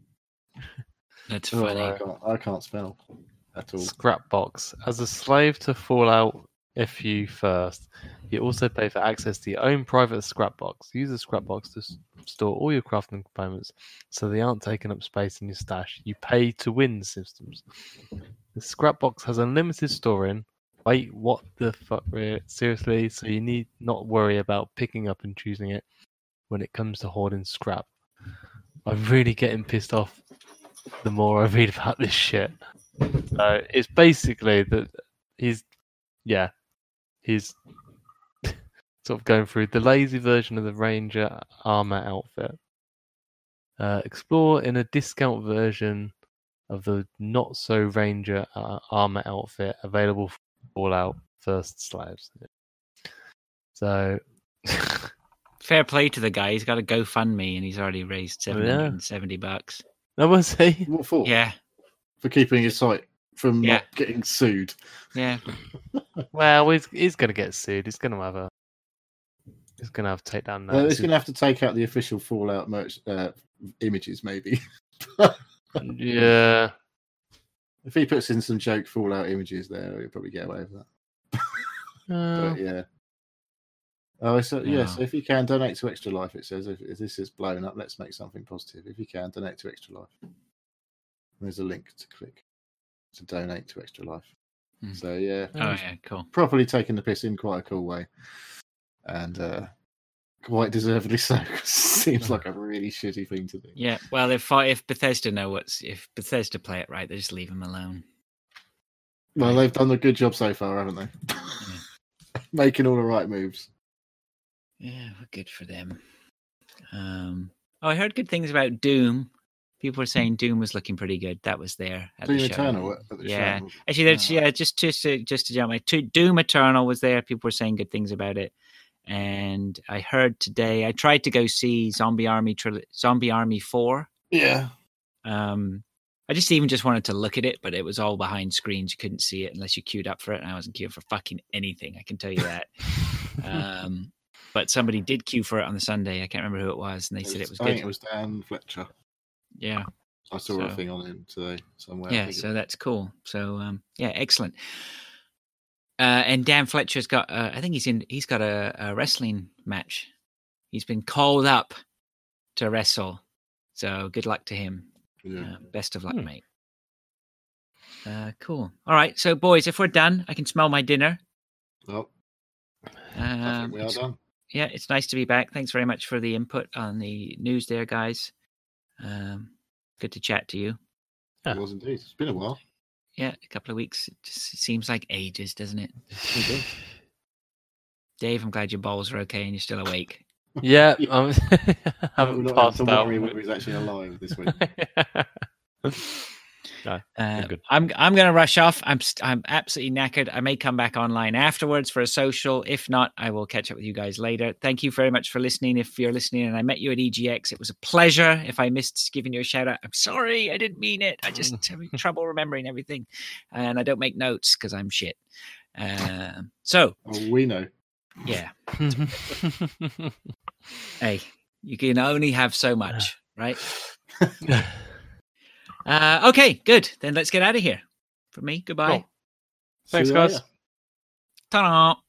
that's oh, funny. I, can't, I can't spell at all. Scrapbox. As a slave to Fallout F U First, you also pay for access to your own private Scrapbox. Use the Scrapbox to s- store all your crafting components so they aren't taking up space in your stash. You pay to win systems. The Scrapbox has unlimited storing. Wait, what the fuck? Really? Seriously? So you need not worry about picking up and choosing it when it comes to hoarding scrap. I'm really getting pissed off the more I read about this shit. So it's basically that he's, yeah, he's sort of going through the lazy version of the Ranger armor outfit. Uh, explore in a discount version of the not so Ranger uh, armor outfit available for Fallout First slaves. So, Fair play to the guy. He's got a GoFundMe and he's already raised Oh, seven yeah. hundred and seventy bucks. that was he. What for? Yeah, For keeping his site from Yeah. not getting sued. yeah. Well, he's he's gonna get sued. He's gonna have a. He's gonna have takedown Uh, he's notices. going to have to take out the official Fallout merch uh, images, maybe. Yeah. If he puts in some joke Fallout images there, he'll probably get away with that. Uh, But yeah. Oh, so yeah. Yeah. So if you can donate to Extra Life, it says if, if this is blown up, let's make something positive. If you can donate to Extra Life, there's a link to click to donate to Extra Life. Hmm. So yeah, Oh yeah, cool. properly taking the piss in quite a cool way, and uh, quite deservedly so. 'Cause it seems like a really shitty thing to do. Yeah. Well, if if Bethesda know what's if Bethesda play it right, they just leave him alone. Well, they've done a good job so far, haven't they? Making all the right moves. Yeah, well, good for them. Um, oh, I heard good things about Doom. People were saying Doom was looking pretty good. That was there at Doom the show. Eternal at the Yeah. show. Actually, that's Yeah. yeah. Just just to, just to jump, my to Doom Eternal was there. People were saying good things about it, and I heard today. I tried to go see Zombie Army Tril- Zombie Army Four. Yeah. Um, I just even just wanted to look at it, but it was all behind screens. You couldn't see it unless you queued up for it, and I wasn't queuing for fucking anything. I can tell you that. um, but somebody did queue for it on the Sunday. I can't remember who it was, and they said it was I think good. it was Dan Fletcher. Yeah. I saw a So- thing on him today somewhere. I Yeah, think it- so that's cool. So um, yeah, excellent. Uh, and Dan Fletcher's got. Uh, I think he's in. He's got a, a wrestling match. He's been called up to wrestle. So good luck to him. yeah. Uh, best of luck, Hmm. mate. Uh, cool. All right, so boys, if we're done, I can smell my dinner. Well, I Um, think we are it's- done. yeah, it's nice to be back. Thanks very much for the input on the news, there, guys. Um, good to chat to you. Yeah. It was indeed. It's been a while. Yeah, a couple of weeks. It just seems like ages, doesn't it? Okay. Dave, I'm glad your balls are okay and you're still awake. Yeah, Yeah. I'm, We're haven't not passed having to out. worry whether he's actually alive this week. No, Uh, good. I'm I'm going to rush off. I'm st- I'm absolutely knackered. I may come back online afterwards for a social. If not, I will catch up with you guys later. Thank you very much for listening. If you're listening and I met you at E G X, it was a pleasure. If I missed giving you a shout out, I'm sorry. I didn't mean it. I just have trouble remembering everything, and I don't make notes because I'm shit. Um, so Oh, we know. yeah, hey, you can only have so much, right? Uh, okay, good. Then let's get out of here. From me, goodbye. Cool. Thanks, See you guys. later. Ta-da.